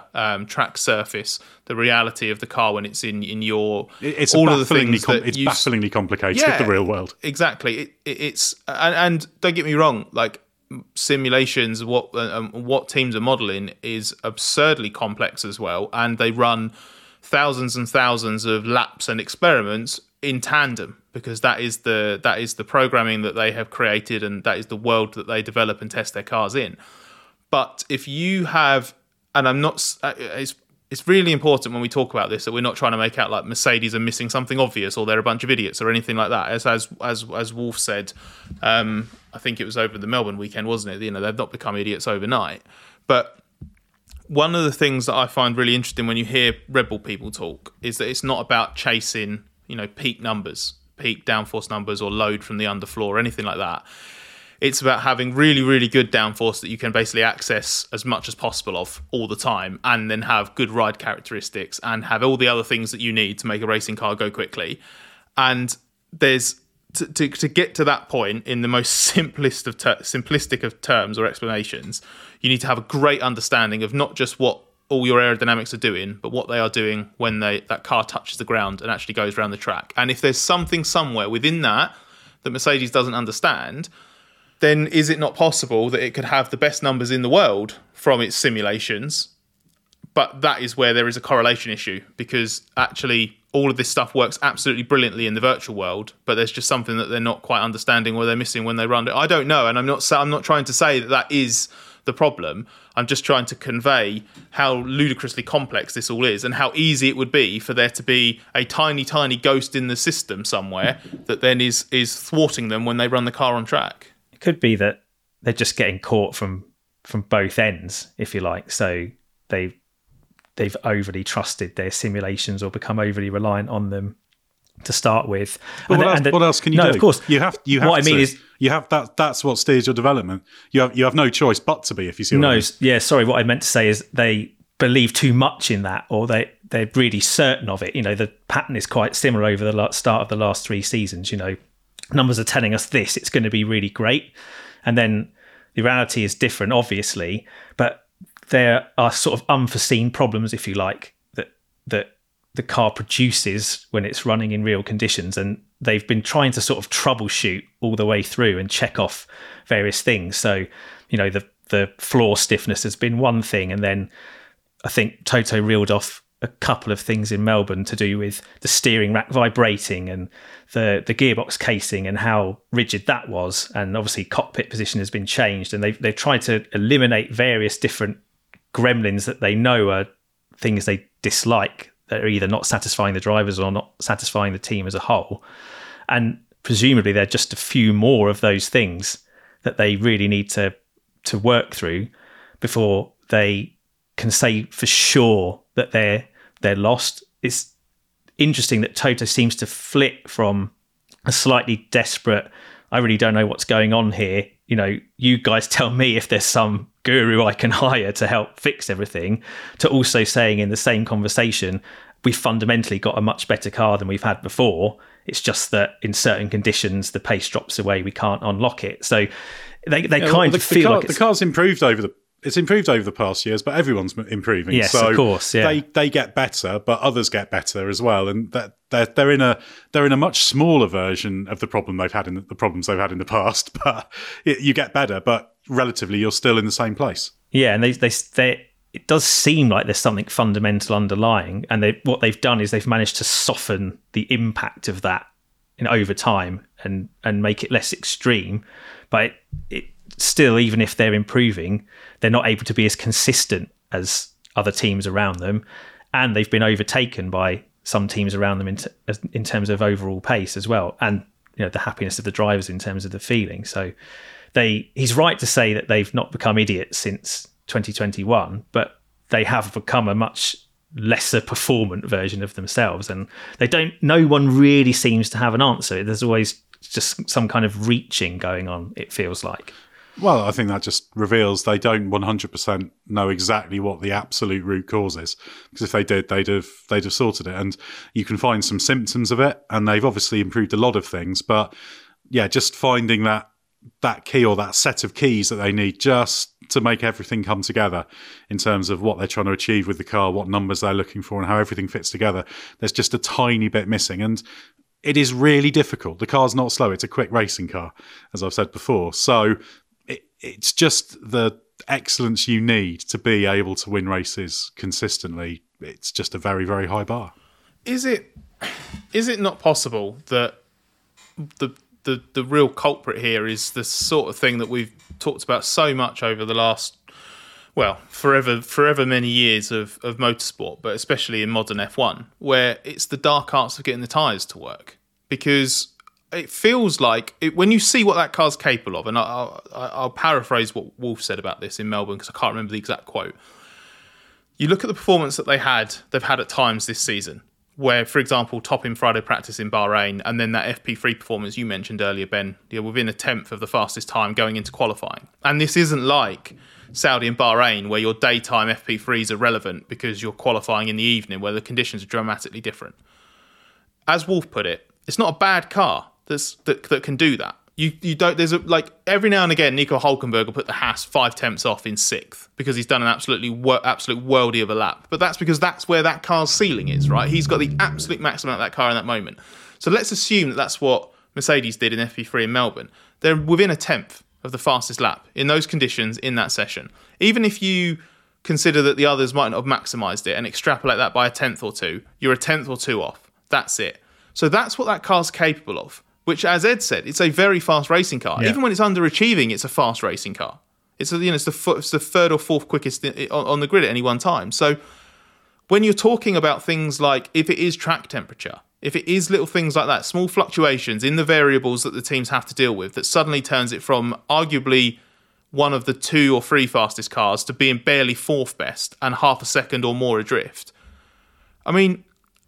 surface, the reality of the car when it's in your... It's all of the things it's bafflingly complicated, the real world. Exactly. It's and don't get me wrong, like simulations, what teams are modelling is absurdly complex as well, and they run thousands and thousands of laps and experiments in tandem, because that is the programming that they have created, and that is the world that they develop and test their cars in. But if you have, and I'm not, it's it's really important when we talk about this that we're not trying to make out like Mercedes are missing something obvious or they're a bunch of idiots or anything like that. As Wolf said, I think it was over the Melbourne weekend, wasn't it? You know, they've not become idiots overnight. But one of the things that I find really interesting when you hear Red Bull people talk is that it's not about chasing, you know, peak numbers, peak downforce numbers or load from the underfloor or anything like that. It's about having really, really good downforce that you can basically access as much as possible of all the time, and then have good ride characteristics and have all the other things that you need to make a racing car go quickly. And there's to get to that point in the most simplistic of terms or explanations, you need to have a great understanding of not just what all your aerodynamics are doing, but what they are doing when that car touches the ground and actually goes around the track. And if there's something somewhere within that Mercedes doesn't understand, then is it not possible that it could have the best numbers in the world from its simulations? But that is where there is a correlation issue, because actually all of this stuff works absolutely brilliantly in the virtual world, but there's just something that they're not quite understanding or they're missing when they run it. I don't know, and I'm not trying to say that is the problem. I'm just trying to convey how ludicrously complex this all is and how easy it would be for there to be a tiny, tiny ghost in the system somewhere that then is thwarting them when they run the car on track. Could be that they're just getting caught from both ends, if you like. So they've overly trusted their simulations or become overly reliant on them to start with. But what else can you do? Of course. You have what I mean is you have that's what steers your development. You have no choice but to be, if you see what I mean. Yeah, sorry, what I meant to say is they believe too much in that, or they're really certain of it. You know, the pattern is quite similar over the start of the last 3 seasons, you know. Numbers are telling us this, it's going to be really great. And then the reality is different, obviously, but there are sort of unforeseen problems, if you like, that the car produces when it's running in real conditions. And they've been trying to sort of troubleshoot all the way through and check off various things. So, you know, the floor stiffness has been one thing. And then I think Toto reeled off a couple of things in Melbourne to do with the steering rack vibrating and the gearbox casing and how rigid that was. And obviously cockpit position has been changed, and they've tried to eliminate various different gremlins that they know are things they dislike, that are either not satisfying the drivers or not satisfying the team as a whole. And presumably there are just a few more of those things that they really need to work through before they can say for sure that they're lost. It's interesting that Toto seems to flit from a slightly desperate, I really don't know what's going on here, you know, you guys tell me if there's some guru I can hire to help fix everything, to also saying in the same conversation, we've fundamentally got a much better car than we've had before. It's just that in certain conditions the pace drops away, we can't unlock it. So they kind of feel like the car's improved over the past years, but everyone's improving. Yes, so of course. Yeah. They get better, but others get better as well, and that they're in a much smaller version of the problems they've had in the past. But you get better, but relatively, you're still in the same place. Yeah, and they it does seem like there's something fundamental underlying, and what they've done is they've managed to soften the impact of that over time and make it less extreme. But it still, even if they're improving, they're not able to be as consistent as other teams around them, and they've been overtaken by some teams around them in terms of overall pace as well, and the happiness of the drivers in terms of the feeling. So he's right to say that they've not become idiots since 2021, but they have become a much lesser performant version of themselves, and no one really seems to have an answer. There's always just some kind of reaching going on, it feels like. Well, I think that just reveals they don't 100% know exactly what the absolute root cause is, because if they did, they'd have sorted it. And you can find some symptoms of it, and they've obviously improved a lot of things. But yeah, just finding that key or that set of keys that they need just to make everything come together in terms of what they're trying to achieve with the car, what numbers they're looking for, and how everything fits together. There's just a tiny bit missing, and it is really difficult. The car's not slow. It's a quick racing car, as I've said before. So it's just the excellence you need to be able to win races consistently. It's just a very, very high bar. Is it not possible that the real culprit here is the sort of thing that we've talked about so much over the last well, forever many years of motorsport, but especially in modern F1, where it's the dark arts of getting the tyres to work. Because it feels like, when you see what that car's capable of, and I'll paraphrase what Wolff said about this in Melbourne, because I can't remember the exact quote. You look at the performance that they've had at times this season, where, for example, topping Friday practice in Bahrain, and then that FP3 performance you mentioned earlier, Ben, within a tenth of the fastest time going into qualifying. And this isn't like Saudi and Bahrain, where your daytime FP3s are relevant because you're qualifying in the evening, where the conditions are dramatically different. As Wolff put it, it's not a bad car that can do that. You don't. There's every now and again, Nico Hülkenberg will put the Haas 5 tenths off in 6th because he's done an absolute worldie of a lap. But that's because that's where that car's ceiling is, right? He's got the absolute maximum of that car in that moment. So let's assume that that's what Mercedes did in FP3 in Melbourne. They're within a tenth of the fastest lap in those conditions in that session. Even if you consider that the others might not have maximised it and extrapolate that by a tenth or two, you're a tenth or two off. That's it. So that's what that car's capable of, which, as Ed said, it's a very fast racing car. Yeah. Even when it's underachieving, it's a fast racing car. It's the third or fourth quickest on the grid at any one time. So when you're talking about things like, if it is track temperature, if it is little things like that, small fluctuations in the variables that the teams have to deal with, that suddenly turns it from arguably one of the 2 or 3 fastest cars to being barely 4th best and half a second or more adrift. I mean,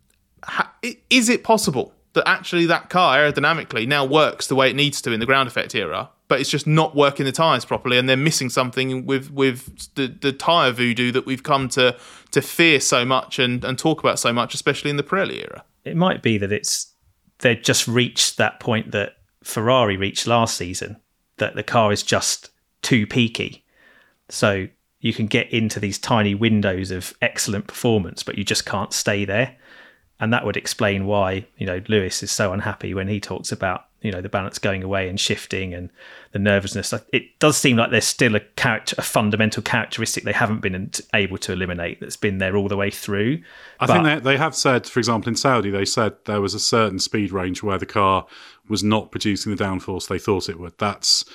is it possible that actually that car aerodynamically now works the way it needs to in the ground effect era, but it's just not working the tyres properly, and they're missing something with the tyre voodoo that we've come to fear so much and talk about so much, especially in the Pirelli era? It might be that they've just reached that point that Ferrari reached last season, that the car is just too peaky. So you can get into these tiny windows of excellent performance, but you just can't stay there. And that would explain why, Lewis is so unhappy when he talks about, the balance going away and shifting and the nervousness. It does seem like there's still a fundamental characteristic they haven't been able to eliminate that's been there all the way through. I think they have said, for example, in Saudi, they said there was a certain speed range where the car was not producing the downforce they thought it would.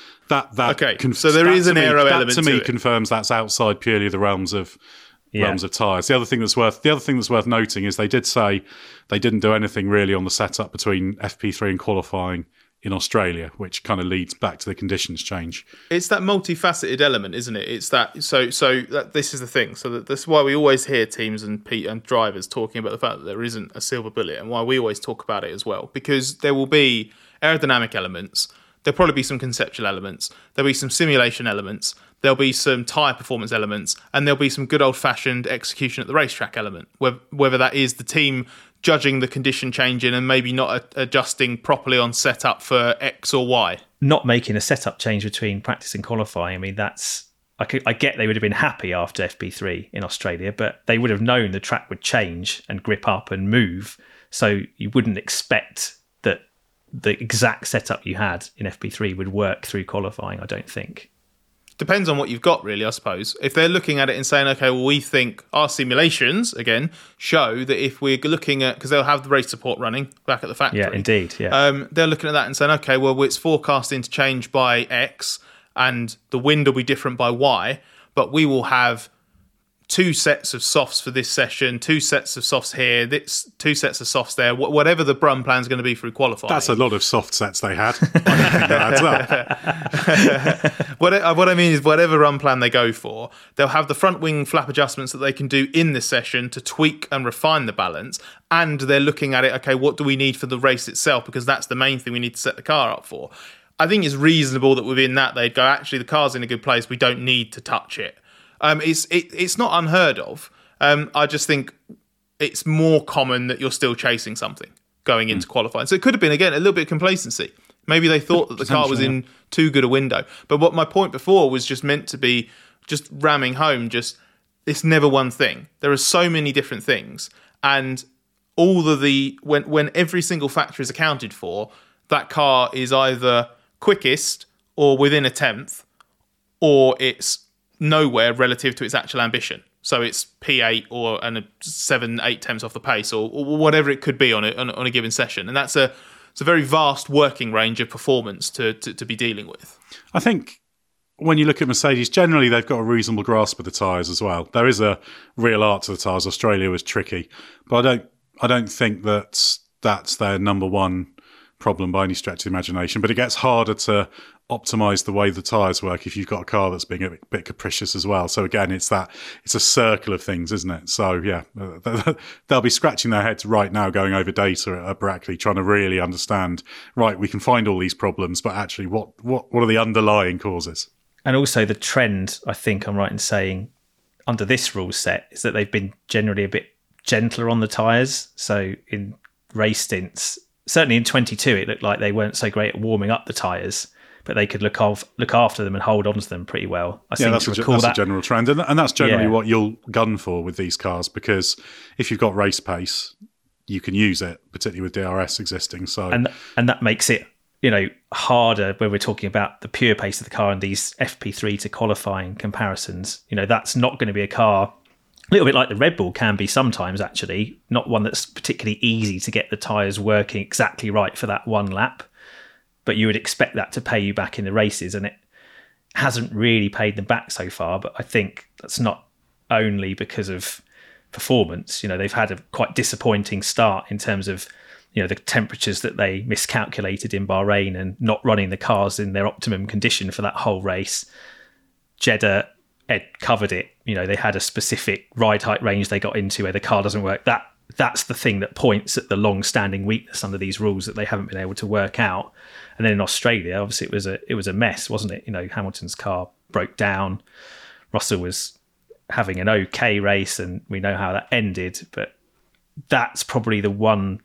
Okay, so there is an aero element to me confirms that's outside purely the realms of tyres. The other thing that's worth noting is they did say they didn't do anything really on the setup between FP3 and qualifying in Australia, which kind of leads back to the conditions change. It's that multifaceted element, isn't it? It's that so that this is the thing. So that's why we always hear teams and drivers talking about the fact that there isn't a silver bullet, and why we always talk about it as well, because there will be aerodynamic elements. There'll probably be some conceptual elements. There'll be some simulation elements. There'll be some tyre performance elements, and there'll be some good old-fashioned execution at the racetrack element, whether that is the team judging the condition changing and maybe not adjusting properly on setup for X or Y. Not making a setup change between practice and qualifying. I mean, I get they would have been happy after FP3 in Australia, but they would have known the track would change and grip up and move, so you wouldn't expect that the exact setup you had in FP3 would work through qualifying, I don't think. Depends on what you've got, really, I suppose. If they're looking at it and saying, okay, well, we think our simulations, again, show that if we're looking at, because they'll have the race support running back at the factory. Yeah, indeed, yeah. They're looking at that and saying, okay, well, it's forecasting to change by X and the wind will be different by Y, but we will have 2 sets of softs for this session, 2 sets of softs here, 2 sets of softs there, whatever the Brum plan is going to be for qualifying. That's a lot of soft sets they had. What I mean is, whatever run plan they go for, they'll have the front wing flap adjustments that they can do in this session to tweak and refine the balance, and they're looking at it, okay, what do we need for the race itself, because that's the main thing we need to set the car up for. I think it's reasonable that within that they'd go, actually, the car's in a good place, we don't need to touch it. It's not unheard of. I just think it's more common that you're still chasing something going into qualifying. So it could have been, again, a little bit of complacency. Maybe they thought that the car was in too good a window. But what my point before was just meant to be just ramming home, just it's never one thing. There are so many different things. And all of when every single factor is accounted for, that car is either quickest or within a tenth, or it's nowhere relative to its actual ambition. So it's P8 or 7-8 tenths off the pace, or whatever it could be on a given session. And it's a very vast working range of performance to be dealing with. I think when you look at Mercedes, generally they've got a reasonable grasp of the tyres as well. There is a real art to the tyres. Australia was tricky, but I don't think that's their number one problem by any stretch of the imagination. But it gets harder to optimize the way the tyres work if you've got a car that's being a bit capricious as well. So again, it's a circle of things, isn't it? So yeah, they'll be scratching their heads right now going over data at Brackley, trying to really understand, right, we can find all these problems, but actually what are the underlying causes? And also the trend, I think I'm right in saying, under this rule set, is that they've been generally a bit gentler on the tyres. So in race stints, certainly in 22, it looked like they weren't so great at warming up the tyres, but they could look after them and hold on to them pretty well. I seem to recall that's a general trend. And that's generally what you'll gun for with these cars, because if you've got race pace, you can use it, particularly with DRS existing. So and that makes it, harder when we're talking about the pure pace of the car and these FP3 to qualifying comparisons. That's not going to be a car, a little bit like the Red Bull can be sometimes, actually, not one that's particularly easy to get the tyres working exactly right for that one lap. But you would expect that to pay you back in the races, and it hasn't really paid them back so far. But I think that's not only because of performance. They've had a quite disappointing start in terms of the temperatures that they miscalculated in Bahrain and not running the cars in their optimum condition for that whole race. Jeddah, Ed covered it. They had a specific ride height range they got into where the car doesn't work. That's the thing that points at the long-standing weakness under these rules that they haven't been able to work out. And then in Australia, obviously it was a mess, wasn't it? Hamilton's car broke down. Russell was having an okay race, and we know how that ended. But that's probably the one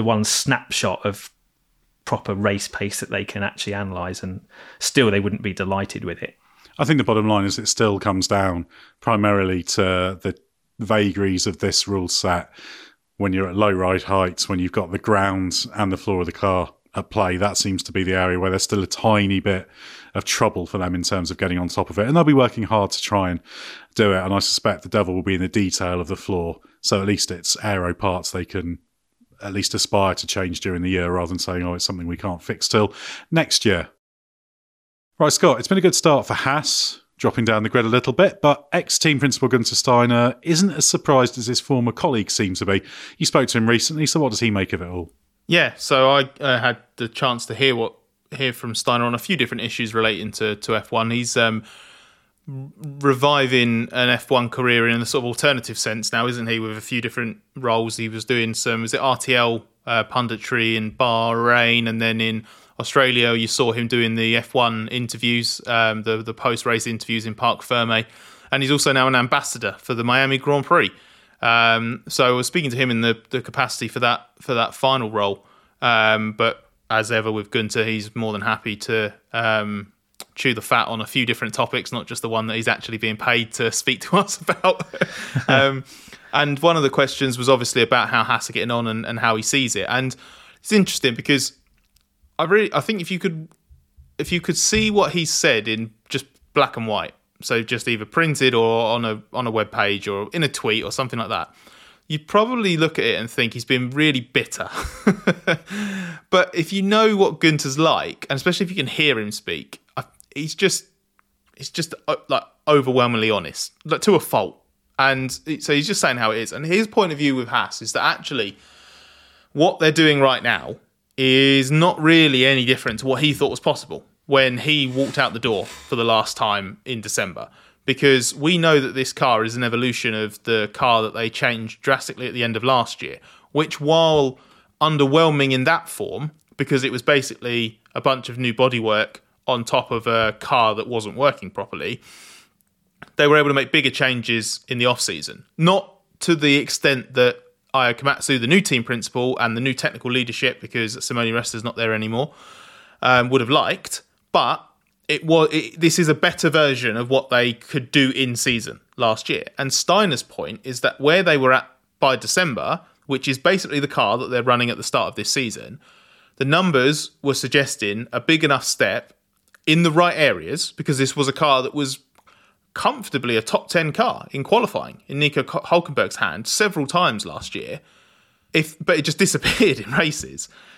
snapshot of proper race pace that they can actually analyse, and still they wouldn't be delighted with it. I think the bottom line is it still comes down primarily to the vagaries of this rule set. When you're at low ride heights, when you've got the ground and the floor of the car at play, that seems to be the area where there's still a tiny bit of trouble for them in terms of getting on top of it. And they'll be working hard to try and do it. And I suspect the devil will be in the detail of the floor. So at least it's aero parts they can at least aspire to change during the year, rather than saying, it's something we can't fix till next year. Right, Scott, it's been a good start for Haas, dropping down the grid a little bit, but ex-team principal Gunther Steiner isn't as surprised as his former colleagues seem to be. You spoke to him recently, so what does he make of it all? Yeah, so I had the chance to hear from Steiner on a few different issues relating to F1. He's reviving an F1 career in a sort of alternative sense now, isn't he, with a few different roles. He was doing was it RTL punditry in Bahrain, and then in Australia you saw him doing the F1 interviews, the post-race interviews in Parc Ferme, and he's also now an ambassador for the Miami Grand Prix. So I was speaking to him in the capacity for that final role, but as ever with Gunther, he's more than happy to chew the fat on a few different topics, not just the one that he's actually being paid to speak to us about. And one of the questions was obviously about how Haas are getting on and how he sees it. And it's interesting because I think if you could see what he said in just black and white, so just either printed or on a web page or in a tweet or something like that, you'd probably look at it and think he's been really bitter. But if you know what Gunther's like, and especially if you can hear him speak, he's just like overwhelmingly honest, like to a fault. And so he's just saying how it is. And his point of view with Haas is that actually what they're doing right now is not really any different to what he thought was possible when he walked out the door for the last time in December. Because we know that this car is an evolution of the car that they changed drastically at the end of last year, which, while underwhelming in that form, because it was basically a bunch of new bodywork on top of a car that wasn't working properly, they were able to make bigger changes in the off-season. Not to the extent that Aya Komatsu, the new team principal, and the new technical leadership, because Simone Resta's not there anymore, would have liked, but this is a better version of what they could do in season last year. And Steiner's point is that where they were at by December, which is basically the car that they're running at the start of this season, the numbers were suggesting a big enough step in the right areas, because this was a car that was comfortably a top 10 car in qualifying in Nico Hülkenberg's hand several times last year, but it just disappeared in races.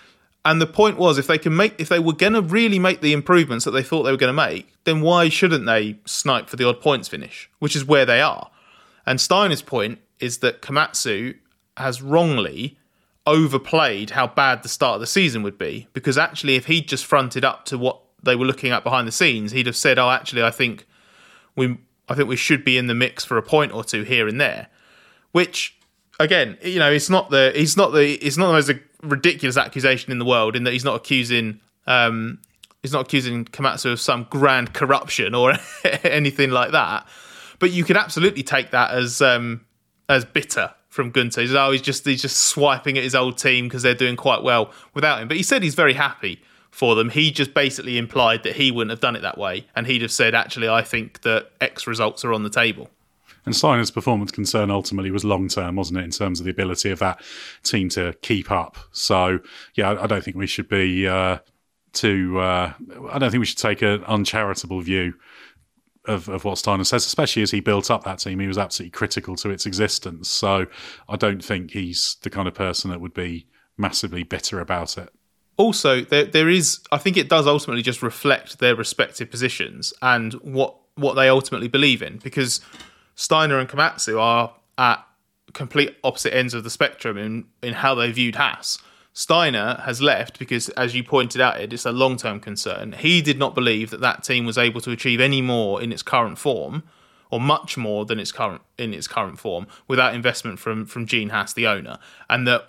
And the point was, if they were going to really make the improvements that they thought they were going to make, then why shouldn't they snipe for the odd points finish, which is where they are? And Steiner's point is that Komatsu has wrongly overplayed how bad the start of the season would be, because actually if he'd just fronted up to what they were looking at behind the scenes, he'd have said, "Oh, actually, I think we should be in the mix for a point or two here and there," which. Again, it's not the most ridiculous accusation in the world, in that he's not accusing Komatsu of some grand corruption or anything like that. But you could absolutely take that as bitter from Gunther. He's just swiping at his old team because they're doing quite well without him. But he said he's very happy for them. He just basically implied that he wouldn't have done it that way, and he'd have said, "Actually, I think that X results are on the table." And Steiner's performance concern ultimately was long-term, wasn't it, in terms of the ability of that team to keep up. So, yeah, I don't think we should be I don't think we should take an uncharitable view of what Steiner says, especially as he built up that team. He was absolutely critical to its existence. So I don't think he's the kind of person that would be massively bitter about it. Also, there is, I think it does ultimately just reflect their respective positions and what they ultimately believe in, because Steiner and Komatsu are at complete opposite ends of the spectrum in how they viewed Haas. Steiner has left because, as you pointed out, it's a long-term concern. He did not believe that team was able to achieve any more in its current form, or much more than its current form, without investment from Gene Haas, the owner, and that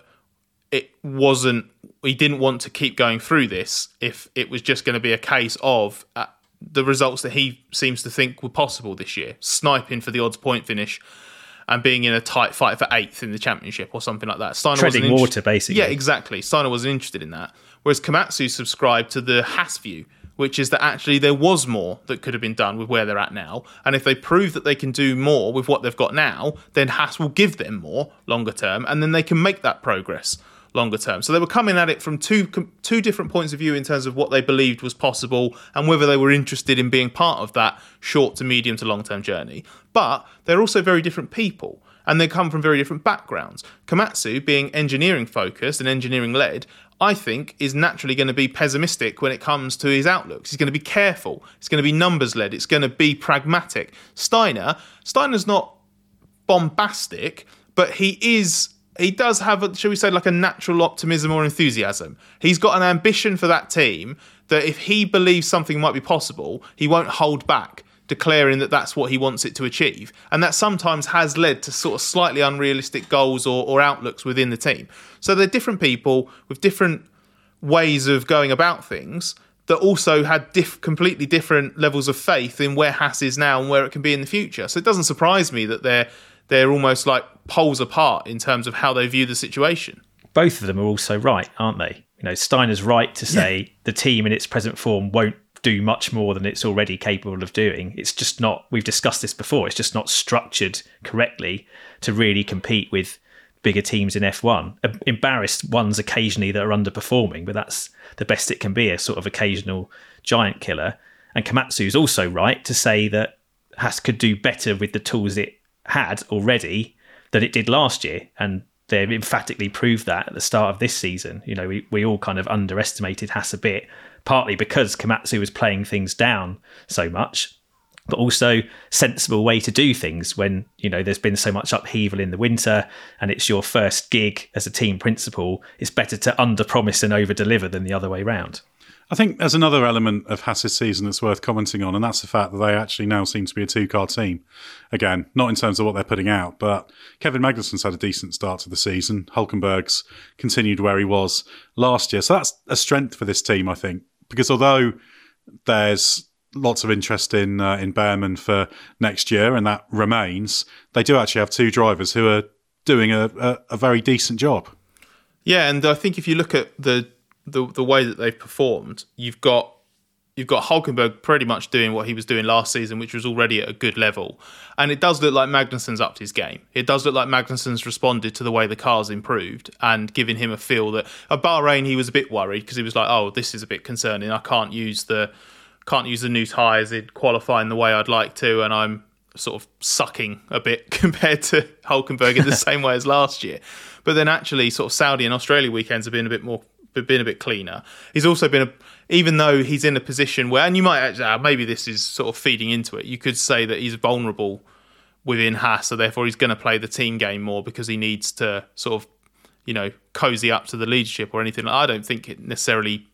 he didn't want to keep going through this if it was just going to be a case of the results that he seems to think were possible this year, sniping for the odds point finish and being in a tight fight for 8th in the championship or something like that. Steiner treading water, basically. Yeah, exactly. Steiner wasn't interested in that. Whereas Komatsu subscribed to the Haas view, which is that actually there was more that could have been done with where they're at now. And if they prove that they can do more with what they've got now, then Haas will give them more longer term, and then they can make that progress longer term. So they were coming at it from two different points of view in terms of what they believed was possible and whether they were interested in being part of that short to medium to long term journey. But they're also very different people, and they come from very different backgrounds. Komatsu, being engineering focused and engineering led, I think is naturally going to be pessimistic when it comes to his outlooks. He's going to be careful. It's going to be numbers led. It's going to be pragmatic. Steiner's not bombastic, but he does have, shall we say, like a natural optimism or enthusiasm. He's got an ambition for that team that if he believes something might be possible, he won't hold back, declaring that that's what he wants it to achieve. And that sometimes has led to sort of slightly unrealistic goals or outlooks within the team. So they're different people with different ways of going about things that also had completely different levels of faith in where Haas is now and where it can be in the future. So it doesn't surprise me that they're almost like poles apart in terms of how they view the situation. Both of them are also right, aren't they? Steiner's right to say the team in its present form won't do much more than it's already capable of doing. It's just not, we've discussed this before, it's just not structured correctly to really compete with bigger teams in F1. Embarrassed ones occasionally that are underperforming, but that's the best it can be, a sort of occasional giant killer. And Komatsu's also right to say that Haas could do better with the tools it had already than it did last year, and they've emphatically proved that at the start of this season. We all kind of underestimated Haas a bit, partly because Komatsu was playing things down so much, but also sensible way to do things when there's been so much upheaval in the winter and it's your first gig as a team principal. It's better to under-promise and over-deliver than the other way round. I think there's another element of Haas's season that's worth commenting on, and that's the fact that they actually now seem to be a two-car team. Again, not in terms of what they're putting out, but Kevin Magnussen's had a decent start to the season. Hulkenberg's continued where he was last year. So that's a strength for this team, I think, because although there's lots of interest in Behrman for next year, and that remains, they do actually have two drivers who are doing a very decent job. Yeah, and I think if you look at the way that they've performed, you've got Hulkenberg pretty much doing what he was doing last season, which was already at a good level. And it does look like Magnussen's upped his game. It does look like Magnussen's responded to the way the car's improved and giving him a feel that at Bahrain he was a bit worried because he was like, oh, this is a bit concerning. I can't use the new tyres in qualifying the way I'd like to, and I'm sort of sucking a bit compared to Hulkenberg in the same way as last year. But then actually sort of Saudi and Australia weekends have been a bit more been a bit cleaner. He's also been even though he's in a position where, and you might actually, maybe this is sort of feeding into it, you could say that he's vulnerable within Haas, so therefore he's going to play the team game more because he needs to sort of, cozy up to the leadership or anything. I don't think that's in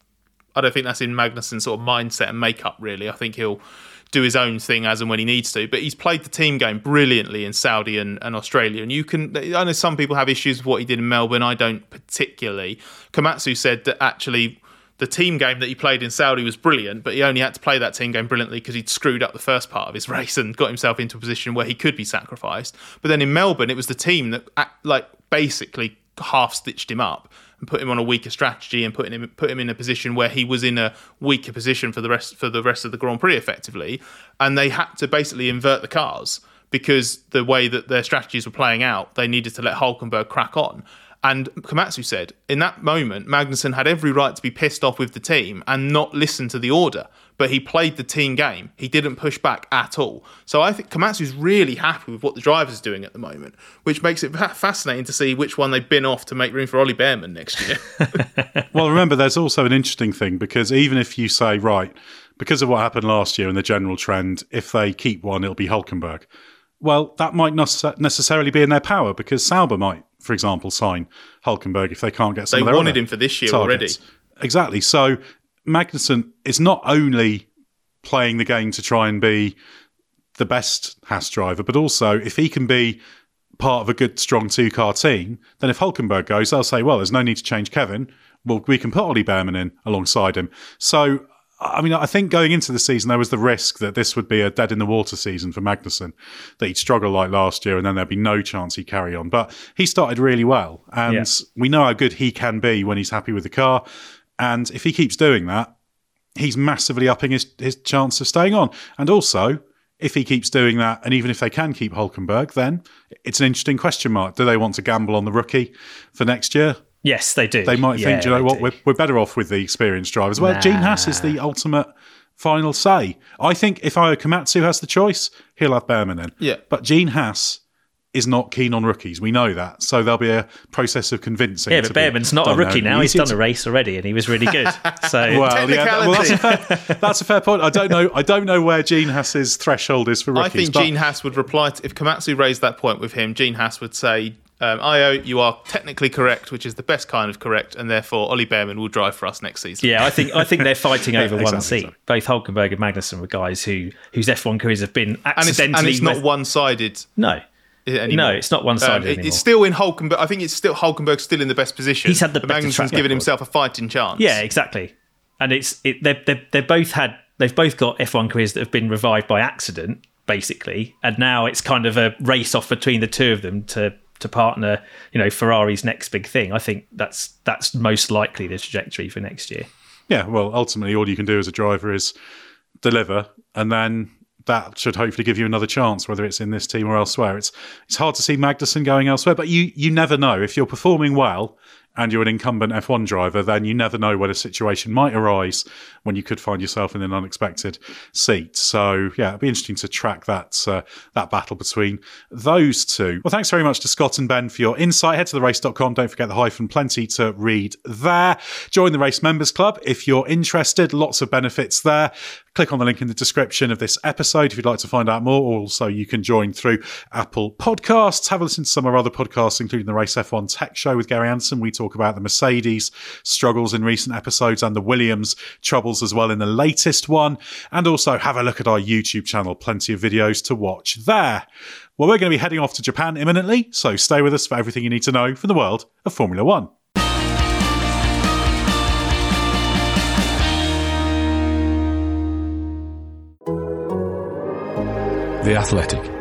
Magnussen's sort of mindset and makeup, really. I think he'll do his own thing as and when he needs to, but he's played the team game brilliantly in Saudi and Australia. And I know some people have issues with what he did in Melbourne. I don't particularly. Komatsu said that actually the team game that he played in Saudi was brilliant, but he only had to play that team game brilliantly because he'd screwed up the first part of his race and got himself into a position where he could be sacrificed. But then in Melbourne, it was the team that basically half-stitched him up and put him on a weaker strategy and put him in a position where he was in a weaker position for the rest of the Grand Prix, effectively. And they had to basically invert the cars because the way that their strategies were playing out, they needed to let Hülkenberg crack on. And Komatsu said, in that moment, Magnussen had every right to be pissed off with the team and not listen to the order. But he played the team game. He didn't push back at all. So I think Komatsu's really happy with what the driver's doing at the moment, which makes it fascinating to see which one they bin off to make room for Ollie Behrman next year. Well, remember, there's also an interesting thing, because even if you say, right, because of what happened last year and the general trend, if they keep one, it'll be Hülkenberg. Well, that might not necessarily be in their power, because Sauber might, for example, sign Hülkenberg if they can't get some of their They wanted him for this year targets. Already. Exactly. So Magnussen is not only playing the game to try and be the best Haas driver, but also if he can be part of a good, strong two-car team, then if Hülkenberg goes, they'll say, well, there's no need to change Kevin. Well, we can put Ollie Behrman in alongside him. So, I mean, I think going into the season, there was the risk that this would be a dead-in-the-water season for Magnussen, that he'd struggle like last year and then there'd be no chance he'd carry on. But he started really well, and we know how good he can be when he's happy with the car. And if he keeps doing that, he's massively upping his chance of staying on. And also, if he keeps doing that, and even if they can keep Hülkenberg, then it's an interesting question mark. Do they want to gamble on the rookie for next year? Yes, they do. They might think, you know what, we're better off with the experienced drivers. Well, Gene Haas is the ultimate final say. I think if Ayao Komatsu has the choice, he'll have Behrman in. Yeah. But Gene Haas is not keen on rookies. We know that. So there'll be a process of convincing. Yeah, but Behrman's not a rookie now. He's done a race already and he was really good. So that's a fair point. I don't know where Gene Haas's threshold is for rookies. I think Gene Haas would reply if Komatsu raised that point with him, Gene Haas would say, Ayao, you are technically correct, which is the best kind of correct, and therefore Ollie Behrman will drive for us next season. Yeah, I think they're fighting over one seat. So. Both Hülkenberg and Magnussen were guys whose F1 careers have been accidentally... And it's not one-sided. No. Anymore. No, it's not one-sided anymore. It's still in Hülkenberg. I think it's still Hülkenberg's still in the best position. He's had the better Magnussen's given himself a fighting chance. Yeah, exactly. And they've both got F1 careers that have been revived by accident, basically, and now it's kind of a race off between the two of them to partner, Ferrari's next big thing. I think that's most likely the trajectory for next year. Yeah, well, ultimately, all you can do as a driver is deliver, and then that should hopefully give you another chance, whether it's in this team or elsewhere. It's hard to see Magnussen going elsewhere, but you never know. If you're performing well and you're an incumbent F1 driver, then you never know when a situation might arise when you could find yourself in an unexpected seat. So, yeah, it'll be interesting to track that battle between those two. Well, thanks very much to Scott and Ben for your insight. Head to therace.com. Don't forget the hyphen, plenty to read there. Join the Race Members Club if you're interested. Lots of benefits there. Click on the link in the description of this episode if you'd like to find out more. Also, you can join through Apple Podcasts. Have a listen to some of our other podcasts, including the Race F1 Tech Show with Gary Anderson. We talk about the Mercedes struggles in recent episodes and the Williams troubles as well in the latest one. And also have a look at our YouTube channel. Plenty of videos to watch there. Well, we're going to be heading off to Japan imminently, so stay with us for everything you need to know from the world of Formula One. The Athletic.